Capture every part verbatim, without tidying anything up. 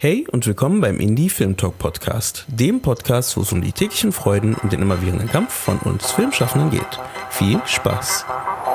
Hey und willkommen beim Indie Film Talk Podcast, dem Podcast, wo es um die täglichen Freuden und den immerwährenden Kampf von uns Filmschaffenden geht. Viel Spaß!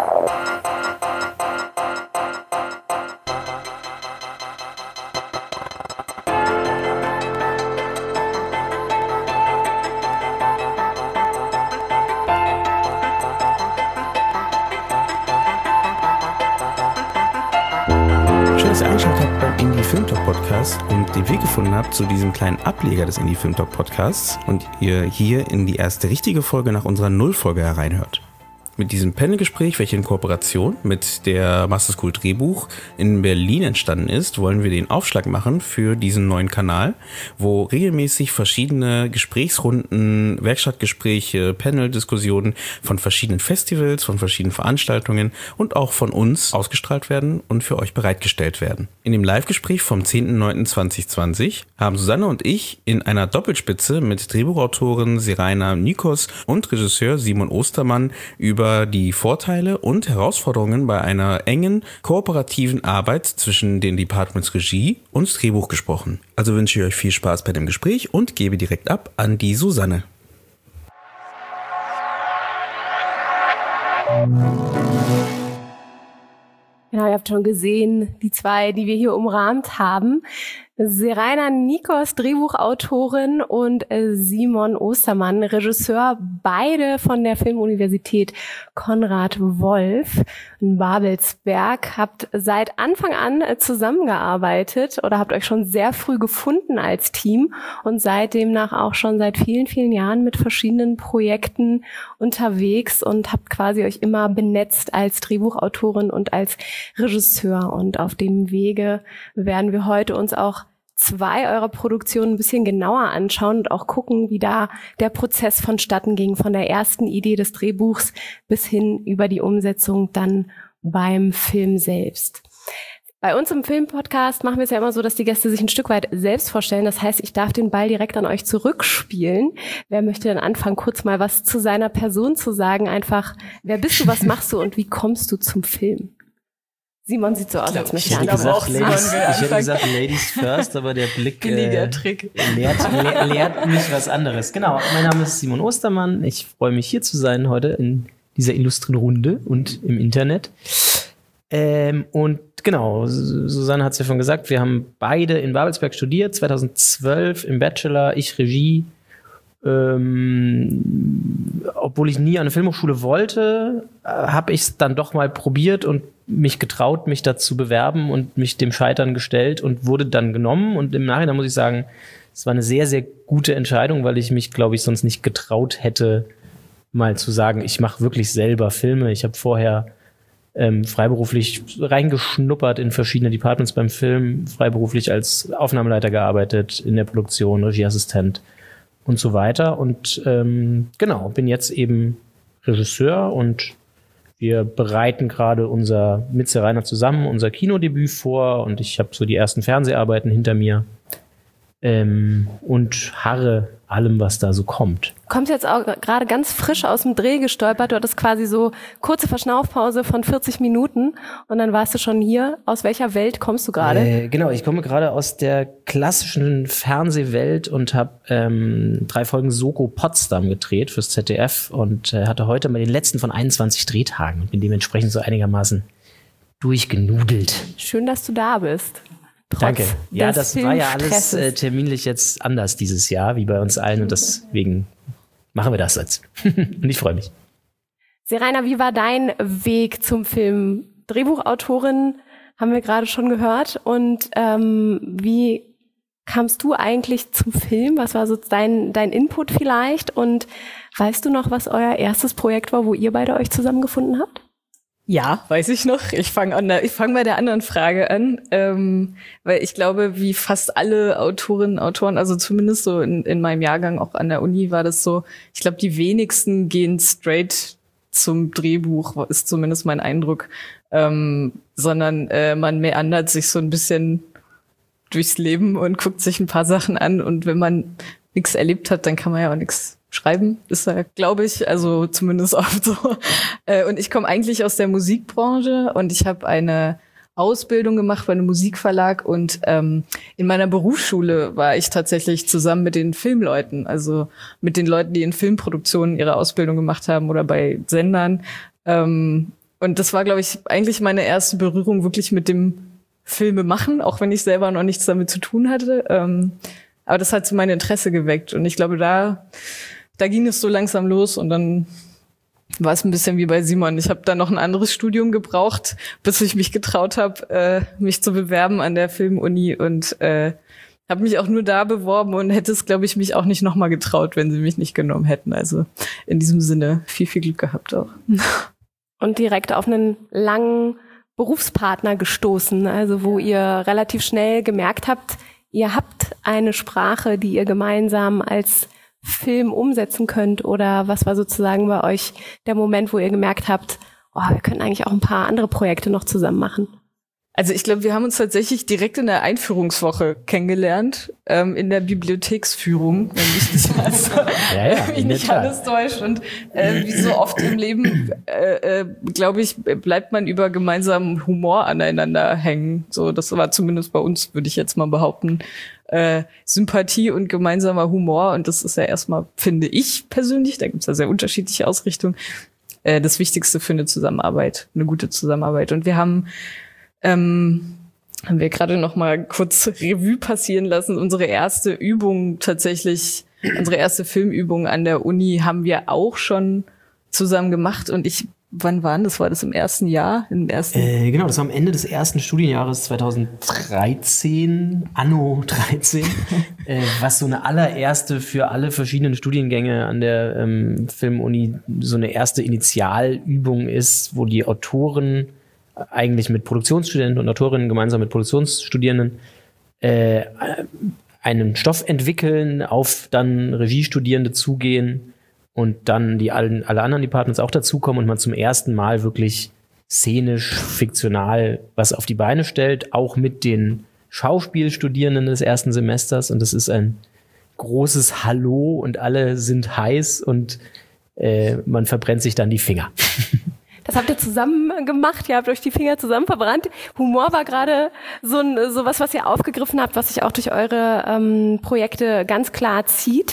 Dass ihr eingeschaltet habt beim Indie Film Talk Podcast und den Weg gefunden habt zu diesem kleinen Ableger des Indie Film Talk Podcasts und ihr hier in die erste richtige Folge nach unserer Nullfolge hereinhört. Mit diesem Panelgespräch, welches in Kooperation mit der Master School Drehbuch in Berlin entstanden ist, wollen wir den Aufschlag machen für diesen neuen Kanal, wo regelmäßig verschiedene Gesprächsrunden, Werkstattgespräche, Panel-Diskussionen von verschiedenen Festivals, von verschiedenen Veranstaltungen und auch von uns ausgestrahlt werden und für euch bereitgestellt werden. In dem Live-Gespräch vom zehnten neunten zweitausendzwanzig haben Susanne und ich in einer Doppelspitze mit Drehbuchautorin Seraina Nikos und Regisseur Simon Ostermann über die Vorteile und Herausforderungen bei einer engen, kooperativen Arbeit zwischen den Departments Regie und Drehbuch gesprochen. Also wünsche ich euch viel Spaß bei dem Gespräch und gebe direkt ab an die Susanne. Genau, ihr habt schon gesehen, die zwei, die wir hier umrahmt haben. Seraina Nikos, Drehbuchautorin, und äh, Simon Ostermann, Regisseur, beide von der Filmuniversität Konrad Wolf in Babelsberg. Habt seit Anfang an äh, zusammengearbeitet oder habt euch schon sehr früh gefunden als Team und seid demnach auch schon seit vielen, vielen Jahren mit verschiedenen Projekten unterwegs und habt quasi euch immer benetzt als Drehbuchautorin und als Regisseur. Und auf dem Wege werden wir heute uns auch zwei eurer Produktionen ein bisschen genauer anschauen und auch gucken, wie da der Prozess vonstatten ging, von der ersten Idee des Drehbuchs bis hin über die Umsetzung dann beim Film selbst. Bei uns im Filmpodcast machen wir es ja immer so, dass die Gäste sich ein Stück weit selbst vorstellen. Das heißt, ich darf den Ball direkt an euch zurückspielen. Wer möchte denn anfangen, kurz mal was zu seiner Person zu sagen? Einfach, wer bist du, was machst du und wie kommst du zum Film? Simon sieht so aus, als möchte ich er gesagt, auch Ladies, Ich hätte gesagt Ladies first, aber der Blick äh, lehrt, le- lehrt mich was anderes. Genau, mein Name ist Simon Ostermann. Ich freue mich, hier zu sein heute in dieser illustren Runde und im Internet. Ähm, und genau, Susanne hat es ja schon gesagt, wir haben beide in Babelsberg studiert, zweitausendzwölf im Bachelor, ich Regie. Ähm, obwohl ich nie an eine Filmhochschule wollte, äh, habe ich es dann doch mal probiert und mich getraut, mich dazu bewerben und mich dem Scheitern gestellt und wurde dann genommen. Und im Nachhinein muss ich sagen, es war eine sehr, sehr gute Entscheidung, weil ich mich, glaube ich, sonst nicht getraut hätte, mal zu sagen, ich mache wirklich selber Filme. Ich habe vorher ähm, freiberuflich reingeschnuppert in verschiedene Departments beim Film, freiberuflich als Aufnahmeleiter gearbeitet, in der Produktion, Regieassistent und so weiter. Und ähm, genau, bin jetzt eben Regisseur und wir bereiten gerade unser mit Seraina zusammen unser Kinodebüt vor und ich habe so die ersten Fernseharbeiten hinter mir ähm, und harre allem, was da so kommt. Du kommst jetzt auch gerade ganz frisch aus dem Dreh gestolpert. Du hattest quasi so kurze Verschnaufpause von vierzig Minuten und dann warst du schon hier. Aus welcher Welt kommst du gerade? Äh, genau, ich komme gerade aus der klassischen Fernsehwelt und habe ähm, drei Folgen Soko Potsdam gedreht fürs Z D F und äh, hatte heute mal den letzten von einundzwanzig Drehtagen und bin dementsprechend so einigermaßen durchgenudelt. Schön, dass du da bist. Trotz Danke. Ja, das war ja alles Filmstresses. äh, terminlich jetzt anders dieses Jahr, wie bei uns allen. Und deswegen machen wir das jetzt. Und ich freue mich. Seraina, wie war dein Weg zum Film? Drehbuchautorin haben wir gerade schon gehört. Und ähm, wie kamst du eigentlich zum Film? Was war so dein, dein Input vielleicht? Und weißt du noch, was euer erstes Projekt war, wo ihr beide euch zusammengefunden habt? Ja, weiß ich noch. Ich fange an, ich fange bei der anderen Frage an, ähm, weil ich glaube, wie fast alle Autorinnen, Autoren, also zumindest so in, in meinem Jahrgang auch an der Uni war das so, ich glaube, die wenigsten gehen straight zum Drehbuch, ist zumindest mein Eindruck, ähm, sondern äh, man meandert sich so ein bisschen durchs Leben und guckt sich ein paar Sachen an und wenn man nichts erlebt hat, dann kann man ja auch nichts schreiben, ist ja, glaube ich, also zumindest oft so. Und ich komme eigentlich aus der Musikbranche und ich habe eine Ausbildung gemacht bei einem Musikverlag und ähm, in meiner Berufsschule war ich tatsächlich zusammen mit den Filmleuten, also mit den Leuten, die in Filmproduktionen ihre Ausbildung gemacht haben oder bei Sendern. Ähm, und das war, glaube ich, eigentlich meine erste Berührung wirklich mit dem Filme machen, auch wenn ich selber noch nichts damit zu tun hatte. Ähm, aber das hat so mein Interesse geweckt und ich glaube, da da ging es so langsam los und dann war es ein bisschen wie bei Simon. Ich habe dann noch ein anderes Studium gebraucht, bis ich mich getraut habe, äh, mich zu bewerben an der Filmuni und äh, habe mich auch nur da beworben und hätte es, glaube ich, mich auch nicht nochmal getraut, wenn sie mich nicht genommen hätten. Also in diesem Sinne viel, viel Glück gehabt auch. Und direkt auf einen langen Berufspartner gestoßen, also wo ihr relativ schnell gemerkt habt, ihr habt eine Sprache, die ihr gemeinsam als Film umsetzen könnt, oder was war sozusagen bei euch der Moment, wo ihr gemerkt habt, oh, wir können eigentlich auch ein paar andere Projekte noch zusammen machen? Also ich glaube, wir haben uns tatsächlich direkt in der Einführungswoche kennengelernt, ähm, in der Bibliotheksführung, wenn mich nicht, also, ja, ja, mich nicht alles täuscht. Und äh, wie so oft im Leben, äh, äh, glaube ich, bleibt man über gemeinsamen Humor aneinander hängen. So, das war zumindest bei uns, würde ich jetzt mal behaupten, äh, Sympathie und gemeinsamer Humor. Und das ist ja erstmal, finde ich persönlich, da gibt es ja sehr unterschiedliche Ausrichtungen, äh, das Wichtigste für eine Zusammenarbeit, eine gute Zusammenarbeit. Und wir haben Ähm, haben wir gerade noch mal kurz Revue passieren lassen. Unsere erste Übung tatsächlich, unsere erste Filmübung an der Uni haben wir auch schon zusammen gemacht. Und ich, wann waren das? War das im ersten Jahr? Im ersten äh, genau, das war am Ende des ersten Studienjahres zweitausenddreizehn, Anno dreizehn, äh, was so eine allererste für alle verschiedenen Studiengänge an der ähm, Filmuni so eine erste Initialübung ist, wo die Autoren eigentlich mit Produktionsstudenten und Autorinnen gemeinsam mit Produktionsstudierenden äh, einen Stoff entwickeln, auf dann Regiestudierende zugehen und dann die allen, alle anderen Departments auch dazukommen und man zum ersten Mal wirklich szenisch, fiktional was auf die Beine stellt, auch mit den Schauspielstudierenden des ersten Semesters, und das ist ein großes Hallo und alle sind heiß und äh, man verbrennt sich dann die Finger. Das habt ihr zusammen gemacht, ihr habt euch die Finger zusammen verbrannt. Humor war gerade so ein, so was, was ihr aufgegriffen habt, was sich auch durch eure ähm, Projekte ganz klar zieht.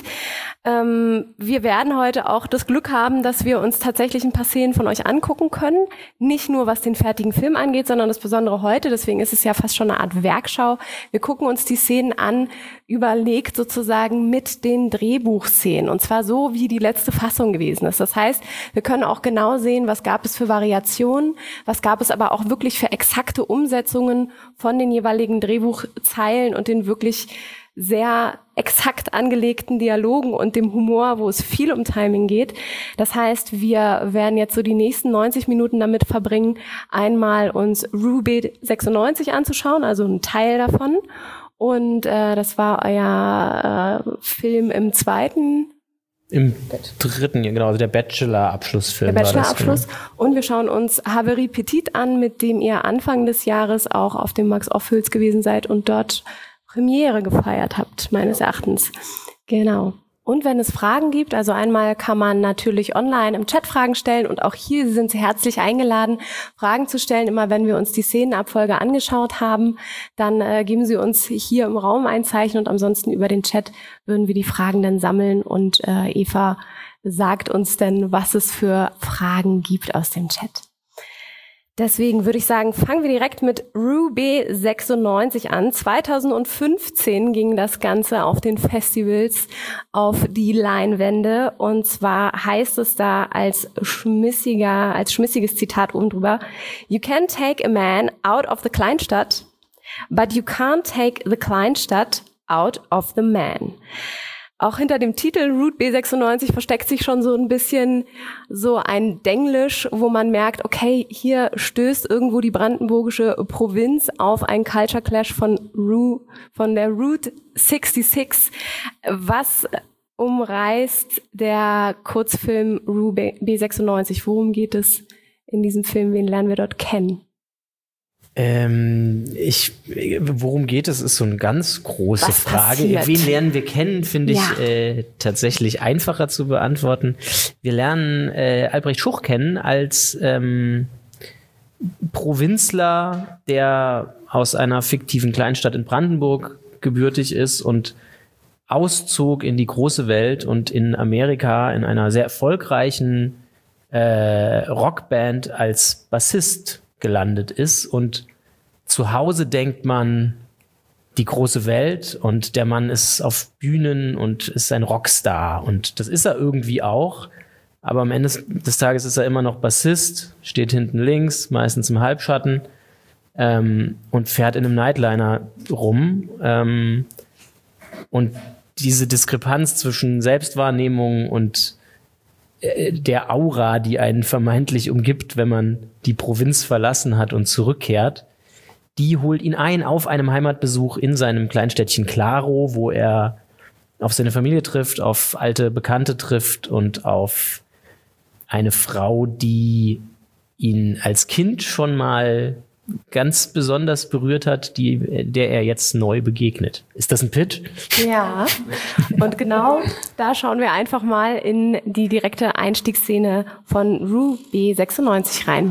Ähm, wir werden heute auch das Glück haben, dass wir uns tatsächlich ein paar Szenen von euch angucken können. Nicht nur, was den fertigen Film angeht, sondern das Besondere heute. Deswegen ist es ja fast schon eine Art Werkschau. Wir gucken uns die Szenen an, überlegt sozusagen mit den Drehbuchszenen. Und zwar so, wie die letzte Fassung gewesen ist. Das heißt, wir können auch genau sehen, was gab es für Variationen, was gab es aber auch wirklich für exakte Umsetzungen von den jeweiligen Drehbuchzeilen und den wirklich sehr exakt angelegten Dialogen und dem Humor, wo es viel um Timing geht. Das heißt, wir werden jetzt so die nächsten neunzig Minuten damit verbringen, einmal uns Rue B sechsundneunzig anzuschauen, also ein Teil davon. Und äh, das war euer äh, Film im zweiten Im dritten, genau, also der Bachelor-Abschlussfilm. Der Bachelor-Abschluss. Genau. Und wir schauen uns Haverie Petit an, mit dem ihr Anfang des Jahres auch auf dem Max-Ophüls gewesen seid und dort Premiere gefeiert habt, meines Erachtens. Genau. Und wenn es Fragen gibt, also einmal kann man natürlich online im Chat Fragen stellen und auch hier sind Sie herzlich eingeladen, Fragen zu stellen. Immer wenn wir uns die Szenenabfolge angeschaut haben, dann äh, geben Sie uns hier im Raum ein Zeichen und ansonsten über den Chat würden wir die Fragen dann sammeln und äh, Eva sagt uns dann, was es für Fragen gibt aus dem Chat. Deswegen würde ich sagen, fangen wir direkt mit Rue B sechsundneunzig an. zweitausendfünfzehn ging das Ganze auf den Festivals auf die Leinwände. Und zwar heißt es da als schmissiger, als schmissiges Zitat oben drüber: You can take a man out of the Kleinstadt, but you can't take the Kleinstadt out of the man. Auch hinter dem Titel Route B sechsundneunzig versteckt sich schon so ein bisschen so ein Denglisch, wo man merkt, okay, hier stößt irgendwo die brandenburgische Provinz auf einen Culture Clash von Ru, von der Route sechsundsechzig. Was umreißt der Kurzfilm Route B sechsundneunzig? Worum geht es in diesem Film? Wen lernen wir dort kennen? Ähm, ich, worum geht es, ist so eine ganz große Was Frage. passiert? Wen lernen wir kennen, finde ich Ja. äh, tatsächlich einfacher zu beantworten. Wir lernen äh, Albrecht Schuch kennen als ähm, Provinzler, der aus einer fiktiven Kleinstadt in Brandenburg gebürtig ist und auszog in die große Welt und in Amerika in einer sehr erfolgreichen äh, Rockband als Bassist gelandet ist. Und zu Hause denkt man, die große Welt und der Mann ist auf Bühnen und ist ein Rockstar. Und das ist er irgendwie auch. Aber am Ende des Tages ist er immer noch Bassist, steht hinten links, meistens im Halbschatten, ähm, und fährt in einem Nightliner rum. Ähm, und diese Diskrepanz zwischen Selbstwahrnehmung und äh, der Aura, die einen vermeintlich umgibt, wenn man die Provinz verlassen hat und zurückkehrt, die holt ihn ein auf einem Heimatbesuch in seinem Kleinstädtchen Claro, wo er auf seine Familie trifft, auf alte Bekannte trifft und auf eine Frau, die ihn als Kind schon mal ganz besonders berührt hat, die, der er jetzt neu begegnet. Ist das ein Pitch? Ja, und genau da schauen wir einfach mal in die direkte Einstiegsszene von Rue B sechsundneunzig rein.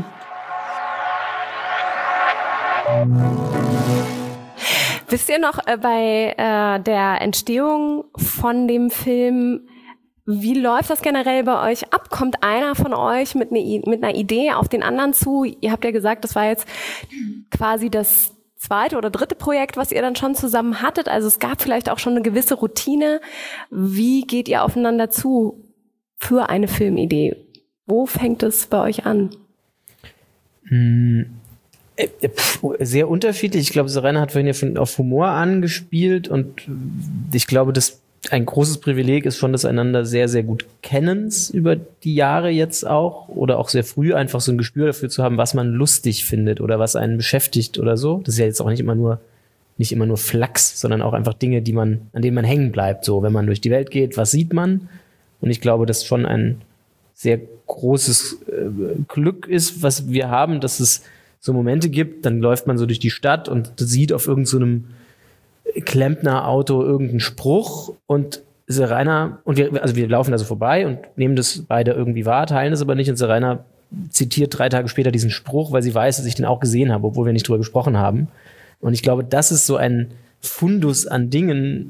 Wisst ihr noch äh, bei äh, der Entstehung von dem Film, wie läuft das generell bei euch ab? Kommt einer von euch mit, ne, mit einer Idee auf den anderen zu? Ihr habt ja gesagt, das war jetzt quasi das zweite oder dritte Projekt, was ihr dann schon zusammen hattet. Also es gab vielleicht auch schon eine gewisse Routine. Wie geht ihr aufeinander zu für eine Filmidee? Wo fängt es bei euch an? Hm. Sehr unterschiedlich. Ich glaube, Serena hat vorhin ja schon auf Humor angespielt und ich glaube, dass ein großes Privileg ist schon das einander sehr, sehr gut Kennens über die Jahre jetzt auch oder auch sehr früh einfach so ein Gespür dafür zu haben, was man lustig findet oder was einen beschäftigt oder so. Das ist ja jetzt auch nicht immer nur, nicht immer nur Flachs, sondern auch einfach Dinge, die man, an denen man hängen bleibt. So, wenn man durch die Welt geht, was sieht man? Und ich glaube, das schon ein sehr großes äh, Glück ist, was wir haben, dass es so Momente gibt, dann läuft man so durch die Stadt und sieht auf irgendeinem so Klempnerauto irgendeinen Spruch und Serena, und wir, also wir laufen da so vorbei und nehmen das beide irgendwie wahr, teilen das aber nicht und Serena zitiert drei Tage später diesen Spruch, weil sie weiß, dass ich den auch gesehen habe, obwohl wir nicht drüber gesprochen haben. Und ich glaube, das ist so ein Fundus an Dingen,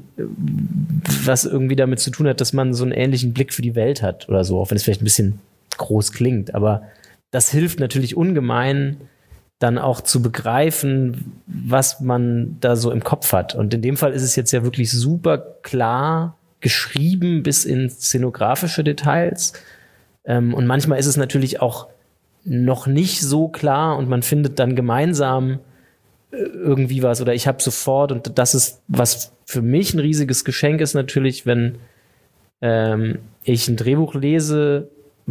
was irgendwie damit zu tun hat, dass man so einen ähnlichen Blick für die Welt hat oder so, auch wenn es vielleicht ein bisschen groß klingt. Aber das hilft natürlich ungemein, dann auch zu begreifen, was man da so im Kopf hat. Und in dem Fall ist es jetzt ja wirklich super klar geschrieben bis in szenografische Details. Ähm, und manchmal ist es natürlich auch noch nicht so klar und man findet dann gemeinsam äh, irgendwie was. Oder ich habe sofort, und das ist, was für mich ein riesiges Geschenk ist natürlich, wenn ähm, ich ein Drehbuch lese,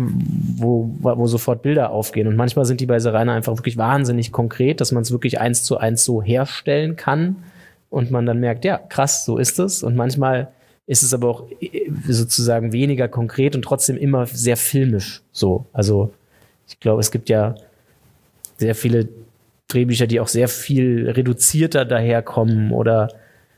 Wo, wo sofort Bilder aufgehen. Und manchmal sind die bei Serena einfach wirklich wahnsinnig konkret, dass man es wirklich eins zu eins so herstellen kann und man dann merkt, ja, krass, so ist es. Und manchmal ist es aber auch sozusagen weniger konkret und trotzdem immer sehr filmisch so. Also ich glaube, es gibt ja sehr viele Drehbücher, die auch sehr viel reduzierter daherkommen oder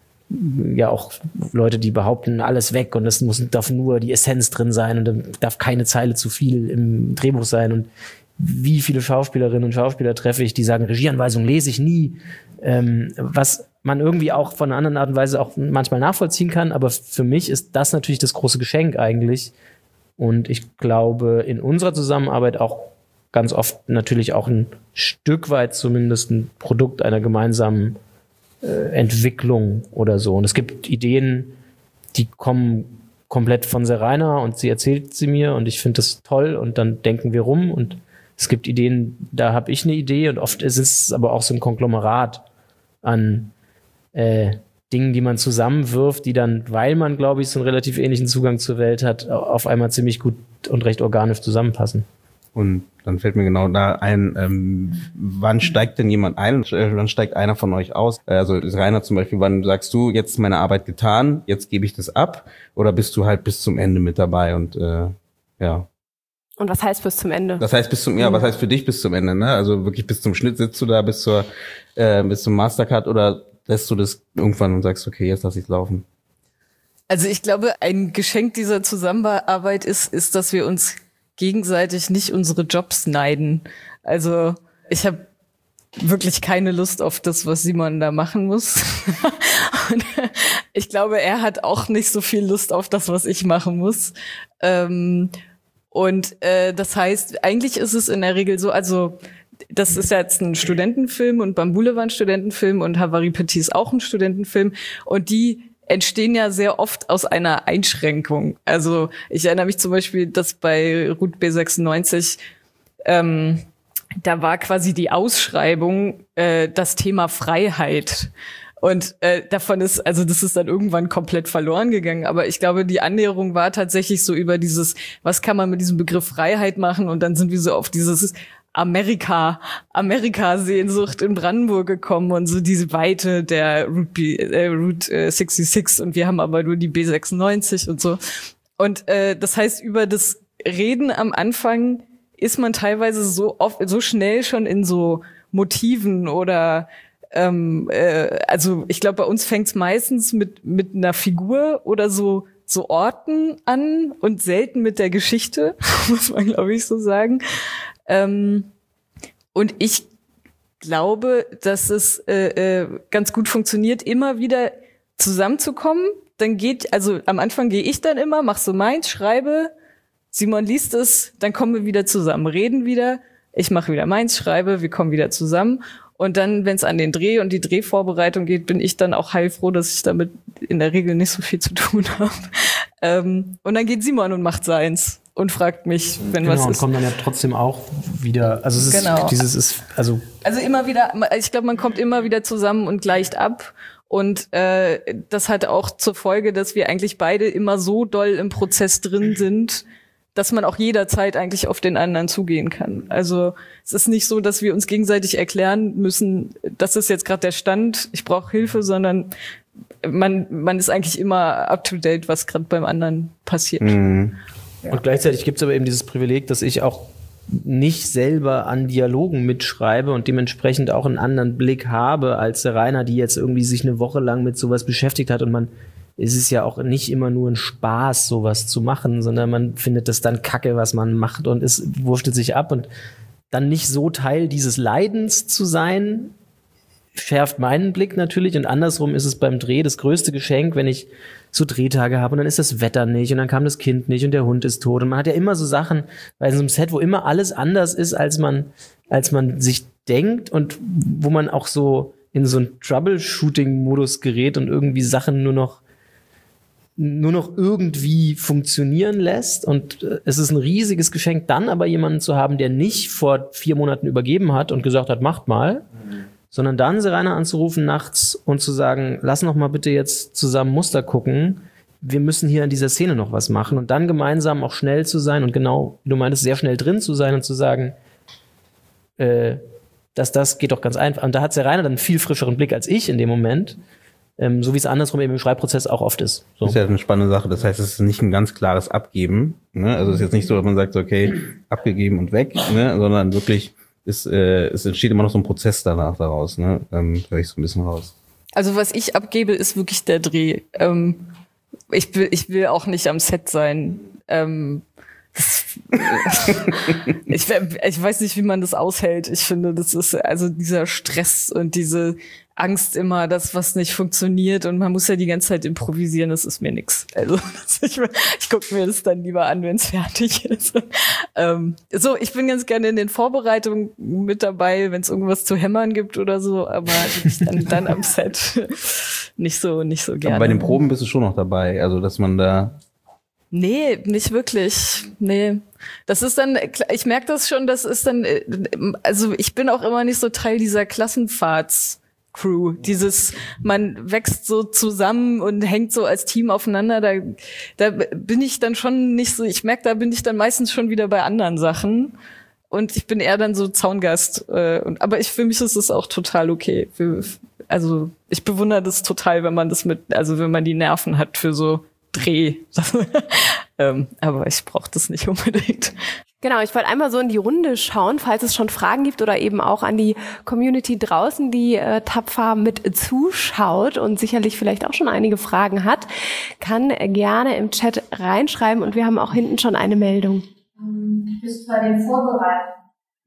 ja auch Leute, die behaupten, alles weg und es muss, darf nur die Essenz drin sein und dann darf keine Zeile zu viel im Drehbuch sein. Und wie viele Schauspielerinnen und Schauspieler treffe ich, die sagen, Regieanweisung lese ich nie, ähm, was man irgendwie auch von einer anderen Art und Weise auch manchmal nachvollziehen kann. Aber für mich ist das natürlich das große Geschenk eigentlich. Und ich glaube, in unserer Zusammenarbeit auch ganz oft natürlich auch ein Stück weit zumindest ein Produkt einer gemeinsamen Entwicklung oder so. Und es gibt Ideen, die kommen komplett von Serena und sie erzählt sie mir und ich finde das toll und dann denken wir rum und es gibt Ideen, da habe ich eine Idee und oft ist es aber auch so ein Konglomerat an äh, Dingen, die man zusammenwirft, die dann, weil man, glaube ich, so einen relativ ähnlichen Zugang zur Welt hat, auf einmal ziemlich gut und recht organisch zusammenpassen. Und dann fällt mir genau da ein, ähm, wann steigt denn jemand ein und äh, wann steigt einer von euch aus? Also Rainer zum Beispiel, wann sagst du, jetzt ist meine Arbeit getan, jetzt gebe ich das ab? Oder bist du halt bis zum Ende mit dabei und äh, ja. Und was heißt bis zum Ende? Das heißt bis zum, ja, was heißt für dich bis zum Ende, ne? Also wirklich bis zum Schnitt sitzt du da bis zur, äh, bis zum Mastercut oder lässt du das irgendwann und sagst, okay, jetzt lass ich's laufen? Also ich glaube, ein Geschenk dieser Zusammenarbeit ist, ist, dass wir uns gegenseitig nicht unsere Jobs neiden. Also ich habe wirklich keine Lust auf das, was Simon da machen muss. Und ich glaube, er hat auch nicht so viel Lust auf das, was ich machen muss. Ähm, und äh, das heißt, eigentlich ist es in der Regel so, also das ist ja jetzt ein Studentenfilm und Bambule war ein Studentenfilm und Havari Petit ist auch ein Studentenfilm und die entstehen ja sehr oft aus einer Einschränkung. Also ich erinnere mich zum Beispiel, dass bei Route B sechsundneunzig ähm, da war quasi die Ausschreibung äh, das Thema Freiheit. Und äh, davon ist, also das ist dann irgendwann komplett verloren gegangen. Aber ich glaube, die Annäherung war tatsächlich so über dieses, was kann man mit diesem Begriff Freiheit machen? Und dann sind wir so auf dieses Amerika, Amerika-Sehnsucht in Brandenburg gekommen und so diese Weite der Route, B, äh, Route äh, sechsundsechzig und wir haben aber nur die B sechsundneunzig und so. Und äh, das heißt, über das Reden am Anfang ist man teilweise so oft, so schnell schon in so Motiven oder ähm, äh, also ich glaube, bei uns fängt es meistens mit mit einer Figur oder so so Orten an und selten mit der Geschichte, muss man glaube ich so sagen. Ähm, und ich glaube, dass es äh, äh, ganz gut funktioniert, immer wieder zusammenzukommen. Dann geht, also am Anfang gehe ich dann immer, mach so meins, schreibe, Simon liest es, dann kommen wir wieder zusammen, reden wieder, ich mache wieder meins, schreibe, wir kommen wieder zusammen. Und dann, wenn es an den Dreh und die Drehvorbereitung geht, bin ich dann auch heilfroh, dass ich damit in der Regel nicht so viel zu tun habe. Ähm, und dann geht Simon und macht seins und fragt mich, wenn genau, was ist. Und kommt dann ja trotzdem auch wieder, also es ist, genau. dieses ist, also. Also immer wieder, ich glaube, man kommt immer wieder zusammen und gleicht ab. Und äh, das hat auch zur Folge, dass wir eigentlich beide immer so doll im Prozess drin sind, dass man auch jederzeit eigentlich auf den anderen zugehen kann. Also es ist nicht so, dass wir uns gegenseitig erklären müssen, das ist jetzt gerade der Stand, ich brauche Hilfe, sondern man man ist eigentlich immer up to date, was gerade beim anderen passiert. Mhm. Ja. Und gleichzeitig gibt es aber eben dieses Privileg, dass ich auch nicht selber an Dialogen mitschreibe und dementsprechend auch einen anderen Blick habe als der Rainer, die jetzt irgendwie sich eine Woche lang mit sowas beschäftigt hat und man es ist ja auch nicht immer nur ein Spaß, sowas zu machen, sondern man findet das dann kacke, was man macht und es wurschtelt sich ab und dann nicht so Teil dieses Leidens zu sein, schärft meinen Blick natürlich und andersrum ist es beim Dreh das größte Geschenk, wenn ich so Drehtage habe und dann ist das Wetter nicht und dann kam das Kind nicht und der Hund ist tot und man hat ja immer so Sachen bei so einem Set, wo immer alles anders ist, als man, als man sich denkt und wo man auch so in so einen Troubleshooting-Modus gerät und irgendwie Sachen nur noch nur noch irgendwie funktionieren lässt und äh, es ist ein riesiges Geschenk, dann aber jemanden zu haben, der nicht vor vier Monaten übergeben hat und gesagt hat, macht mal, mhm. sondern dann Serena anzurufen nachts und zu sagen, lass noch mal bitte jetzt zusammen Muster gucken, wir müssen hier in dieser Szene noch was machen und dann gemeinsam auch schnell zu sein und genau, wie du meintest, sehr schnell drin zu sein und zu sagen, äh, dass das geht doch ganz einfach. Und da hat Serena dann einen viel frischeren Blick als ich in dem Moment. Ähm, so wie es andersrum eben im Schreibprozess auch oft ist. So. Das ist ja eine spannende Sache. Das heißt, es ist nicht ein ganz klares Abgeben. Ne? Also es ist jetzt nicht so, dass man sagt, okay, abgegeben und weg, ne? Sondern wirklich, ist, äh, es entsteht immer noch so ein Prozess danach daraus. Ne? Ähm, höre ich so ein bisschen raus. Also was ich abgebe, ist wirklich der Dreh. Ähm, ich will, ich will auch nicht am Set sein. Ähm, ich, ich weiß nicht, wie man das aushält. Ich finde, das ist also dieser Stress und diese Angst immer, dass was nicht funktioniert und man muss ja die ganze Zeit improvisieren, das ist mir nix. Also ich, ich gucke mir das dann lieber an, wenn es fertig ist. Ähm, so, ich bin ganz gerne in den Vorbereitungen mit dabei, wenn es irgendwas zu hämmern gibt oder so, aber dann, dann am Set nicht so, nicht so gerne. Aber bei den Proben bist du schon noch dabei, also dass man da Nee, nicht wirklich. Nee. Das ist dann, ich merke das schon, das ist dann, also ich bin auch immer nicht so Teil dieser Klassenfahrts-Crew. Dieses, man wächst so zusammen und hängt so als Team aufeinander. Da, da bin ich dann schon nicht so, ich merke, da bin ich dann meistens schon wieder bei anderen Sachen. Und ich bin eher dann so Zaungast. Äh, und, aber ich, für mich ist es auch total okay. Für, also ich bewundere das total, wenn man das mit, also wenn man die Nerven hat für so Dreh. ähm, aber ich brauche das nicht unbedingt. Genau, ich wollte einmal so in die Runde schauen, falls es schon Fragen gibt oder eben auch an die Community draußen, die äh, tapfer mit zuschaut und sicherlich vielleicht auch schon einige Fragen hat, kann gerne im Chat reinschreiben und wir haben auch hinten schon eine Meldung. Du bist bei den Vorbereitungen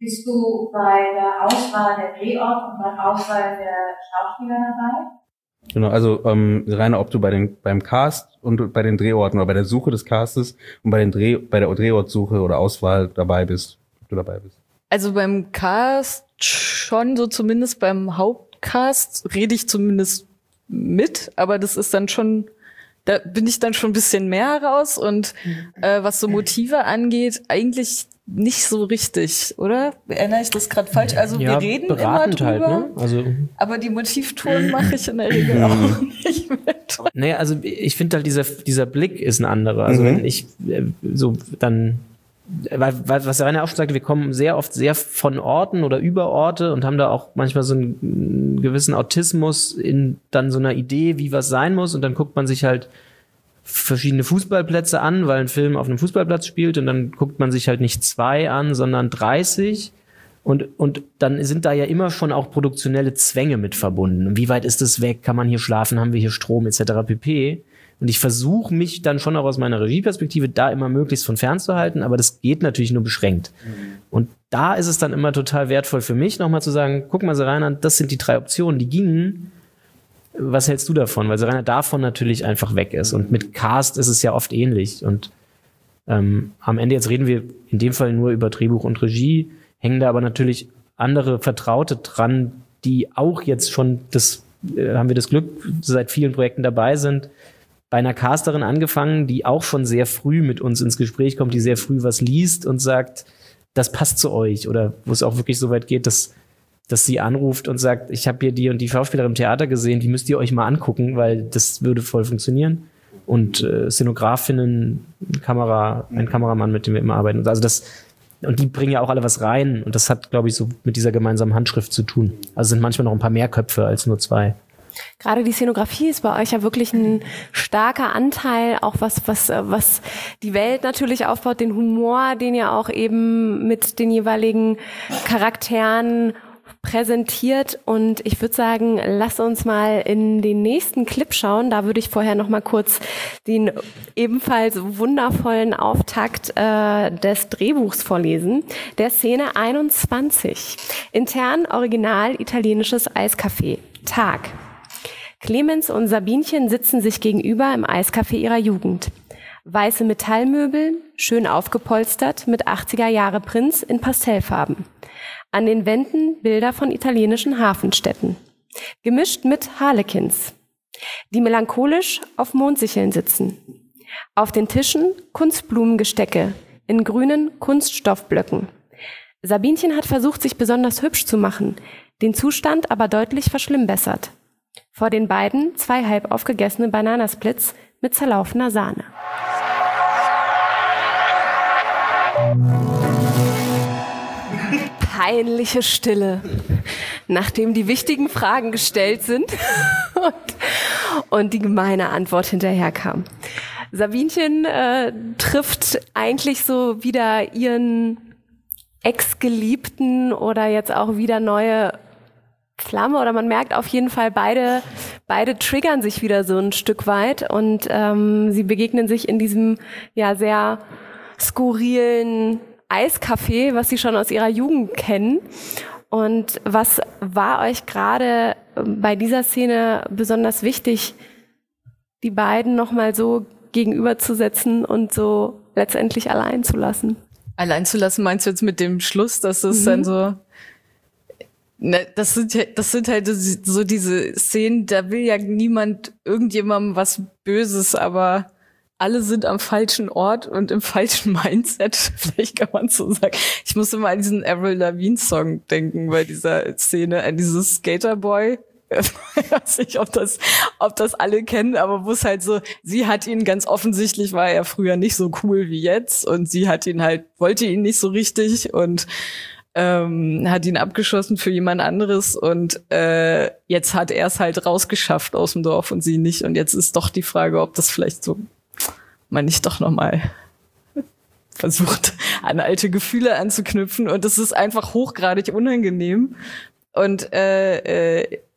Bist du bei der Auswahl der Drehort und bei der Auswahl der Schauspieler dabei? Genau, also ähm, Rainer, ob du bei den beim Cast und bei den Drehorten oder bei der Suche des Castes und bei den Dreh bei der Drehortsuche oder Auswahl dabei bist, ob du dabei bist. Also beim Cast schon, so zumindest beim Hauptcast rede ich zumindest mit, aber das ist dann schon, da bin ich dann schon ein bisschen mehr raus und äh, was so Motive angeht, eigentlich nicht so richtig, oder? Erinnere ich das gerade falsch? Also ja, wir reden immer drüber, halt, ne? Also aber die Motivtouren mache ich in der Regel auch nicht mit. Naja, also ich finde halt, dieser, dieser Blick ist ein anderer. Also Mhm. wenn ich äh, so dann, weil, weil, was der Rainer auch schon sagte, wir kommen sehr oft sehr von Orten oder über Orte und haben da auch manchmal so einen, einen gewissen Autismus in dann so einer Idee, wie was sein muss, und dann guckt man sich halt verschiedene Fußballplätze an, weil ein Film auf einem Fußballplatz spielt, und dann guckt man sich halt nicht zwei an, sondern dreißig, und, und dann sind da ja immer schon auch produktionelle Zwänge mit verbunden. Und wie weit ist es weg? Kann man hier schlafen? Haben wir hier Strom et cetera pp. Und ich versuche mich dann schon auch aus meiner Regieperspektive da immer möglichst von fernzuhalten, aber das geht natürlich nur beschränkt. Mhm. Und da ist es dann immer total wertvoll für mich, nochmal zu sagen, guck mal, Rainer, das sind die drei Optionen, die gingen. Was hältst du davon? Weil Rainer davon natürlich einfach weg ist. Und mit Cast ist es ja oft ähnlich. Und ähm, am Ende, jetzt reden wir in dem Fall nur über Drehbuch und Regie, hängen da aber natürlich andere Vertraute dran, die auch jetzt schon, das äh, haben wir das Glück, seit vielen Projekten dabei sind, bei einer Casterin angefangen, die auch schon sehr früh mit uns ins Gespräch kommt, die sehr früh was liest und sagt, das passt zu euch. Oder wo es auch wirklich so weit geht, dass dass sie anruft und sagt, ich habe hier die und die Schauspielerin im Theater gesehen, die müsst ihr euch mal angucken, weil das würde voll funktionieren. Und äh, Szenografinnen, Kamera, ein Kameramann, mit dem wir immer arbeiten. Also das, und die bringen ja auch alle was rein. Und das hat, glaube ich, so mit dieser gemeinsamen Handschrift zu tun. Also sind manchmal noch ein paar mehr Köpfe als nur zwei. Gerade die Szenografie ist bei euch ja wirklich ein starker Anteil, auch was, was, was die Welt natürlich aufbaut, den Humor, den ihr auch eben mit den jeweiligen Charakteren präsentiert. Und ich würde sagen, lass uns mal in den nächsten Clip schauen. Da würde ich vorher noch mal kurz den ebenfalls wundervollen Auftakt äh, des Drehbuchs vorlesen. Der Szene einundzwanzig. Intern original italienisches Eiscafé. Tag. Clemens und Sabinchen sitzen sich gegenüber im Eiscafé ihrer Jugend. Weiße Metallmöbel, schön aufgepolstert mit achtziger-Jahre-Prints in Pastellfarben. An den Wänden Bilder von italienischen Hafenstädten, gemischt mit Harlequins, die melancholisch auf Mondsicheln sitzen. Auf den Tischen Kunstblumengestecke in grünen Kunststoffblöcken. Sabinchen hat versucht, sich besonders hübsch zu machen, den Zustand aber deutlich verschlimmbessert. Vor den beiden zwei halb aufgegessene Bananasplits mit zerlaufener Sahne. Peinliche Stille, nachdem die wichtigen Fragen gestellt sind und, und die gemeine Antwort hinterherkam. Sabinchen äh, trifft eigentlich so wieder ihren Ex-Geliebten oder jetzt auch wieder neue Flamme, oder man merkt auf jeden Fall, beide, beide triggern sich wieder so ein Stück weit, und ähm, sie begegnen sich in diesem ja sehr skurrilen Eiscafé, was sie schon aus ihrer Jugend kennen. Und was war euch gerade bei dieser Szene besonders wichtig, die beiden nochmal so gegenüberzusetzen und so letztendlich allein zu lassen? Allein zu lassen meinst du jetzt mit dem Schluss, dass es mhm. dann so, ne, das sind, das sind halt so diese Szenen, da will ja niemand irgendjemandem was Böses, aber alle sind am falschen Ort und im falschen Mindset, vielleicht kann man so sagen. Ich muss immer an diesen Avril Lavigne-Song denken bei dieser Szene, an dieses Skaterboy. Ich weiß nicht, ob das, ob das alle kennen, aber wo es halt so, sie hat ihn ganz offensichtlich, war er früher nicht so cool wie jetzt, und sie hat ihn halt, wollte ihn nicht so richtig und ähm, hat ihn abgeschossen für jemand anderes, und äh, jetzt hat er es halt rausgeschafft aus dem Dorf und sie nicht, und jetzt ist doch die Frage, ob das vielleicht so man nicht doch nochmal versucht, an alte Gefühle anzuknüpfen. Und das ist einfach hochgradig unangenehm. Und äh, äh,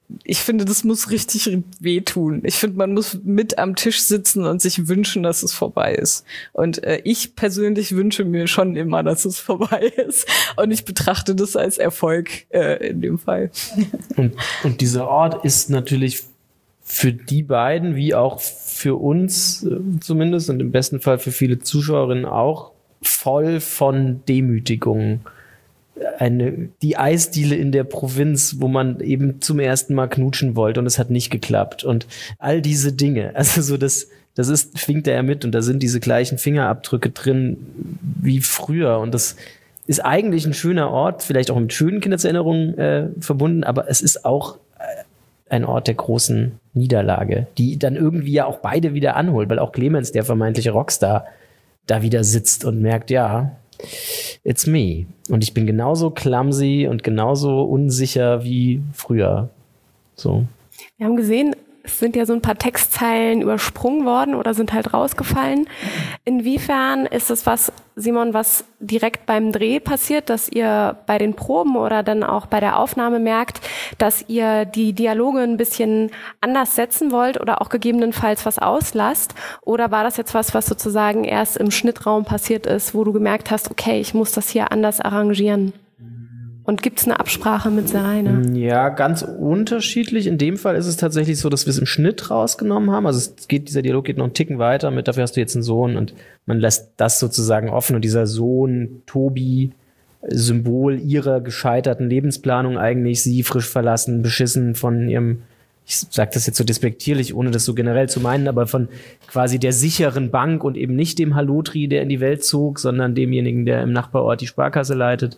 ich finde, das muss richtig wehtun. Ich finde, man muss mit am Tisch sitzen und sich wünschen, dass es vorbei ist. Und äh, ich persönlich wünsche mir schon immer, dass es vorbei ist. Und ich betrachte das als Erfolg äh, in dem Fall. Und, und dieser Ort ist natürlich für die beiden, wie auch für uns äh, zumindest und im besten Fall für viele Zuschauerinnen auch, voll von Demütigungen. Eine, die Eisdiele in der Provinz, wo man eben zum ersten Mal knutschen wollte und es hat nicht geklappt und all diese Dinge. Also so das, das ist, schwingt da ja mit und da sind diese gleichen Fingerabdrücke drin wie früher und das ist eigentlich ein schöner Ort, vielleicht auch mit schönen Kindheitserinnerungen äh, verbunden, aber es ist auch ein Ort der großen Niederlage, die dann irgendwie ja auch beide wieder anholt, weil auch Clemens, der vermeintliche Rockstar, da wieder sitzt und merkt, ja, it's me. Und ich bin genauso clumsy und genauso unsicher wie früher. So. Wir haben gesehen, es sind ja so ein paar Textzeilen übersprungen worden oder sind halt rausgefallen. Inwiefern ist es was, Simon, was direkt beim Dreh passiert, dass ihr bei den Proben oder dann auch bei der Aufnahme merkt, dass ihr die Dialoge ein bisschen anders setzen wollt oder auch gegebenenfalls was auslasst? Oder war das jetzt was, was sozusagen erst im Schnittraum passiert ist, wo du gemerkt hast, okay, ich muss das hier anders arrangieren? Und gibt es eine Absprache mit Seraina? Ja, ganz unterschiedlich. In dem Fall ist es tatsächlich so, dass wir es im Schnitt rausgenommen haben. Also es geht, dieser Dialog geht noch einen Ticken weiter mit, dafür hast du jetzt einen Sohn und man lässt das sozusagen offen. Und dieser Sohn, Tobi, Symbol ihrer gescheiterten Lebensplanung eigentlich, sie frisch verlassen, beschissen von ihrem, ich sage das jetzt so despektierlich, ohne das so generell zu meinen, aber von quasi der sicheren Bank und eben nicht dem Halotri, der in die Welt zog, sondern demjenigen, der im Nachbarort die Sparkasse leitet.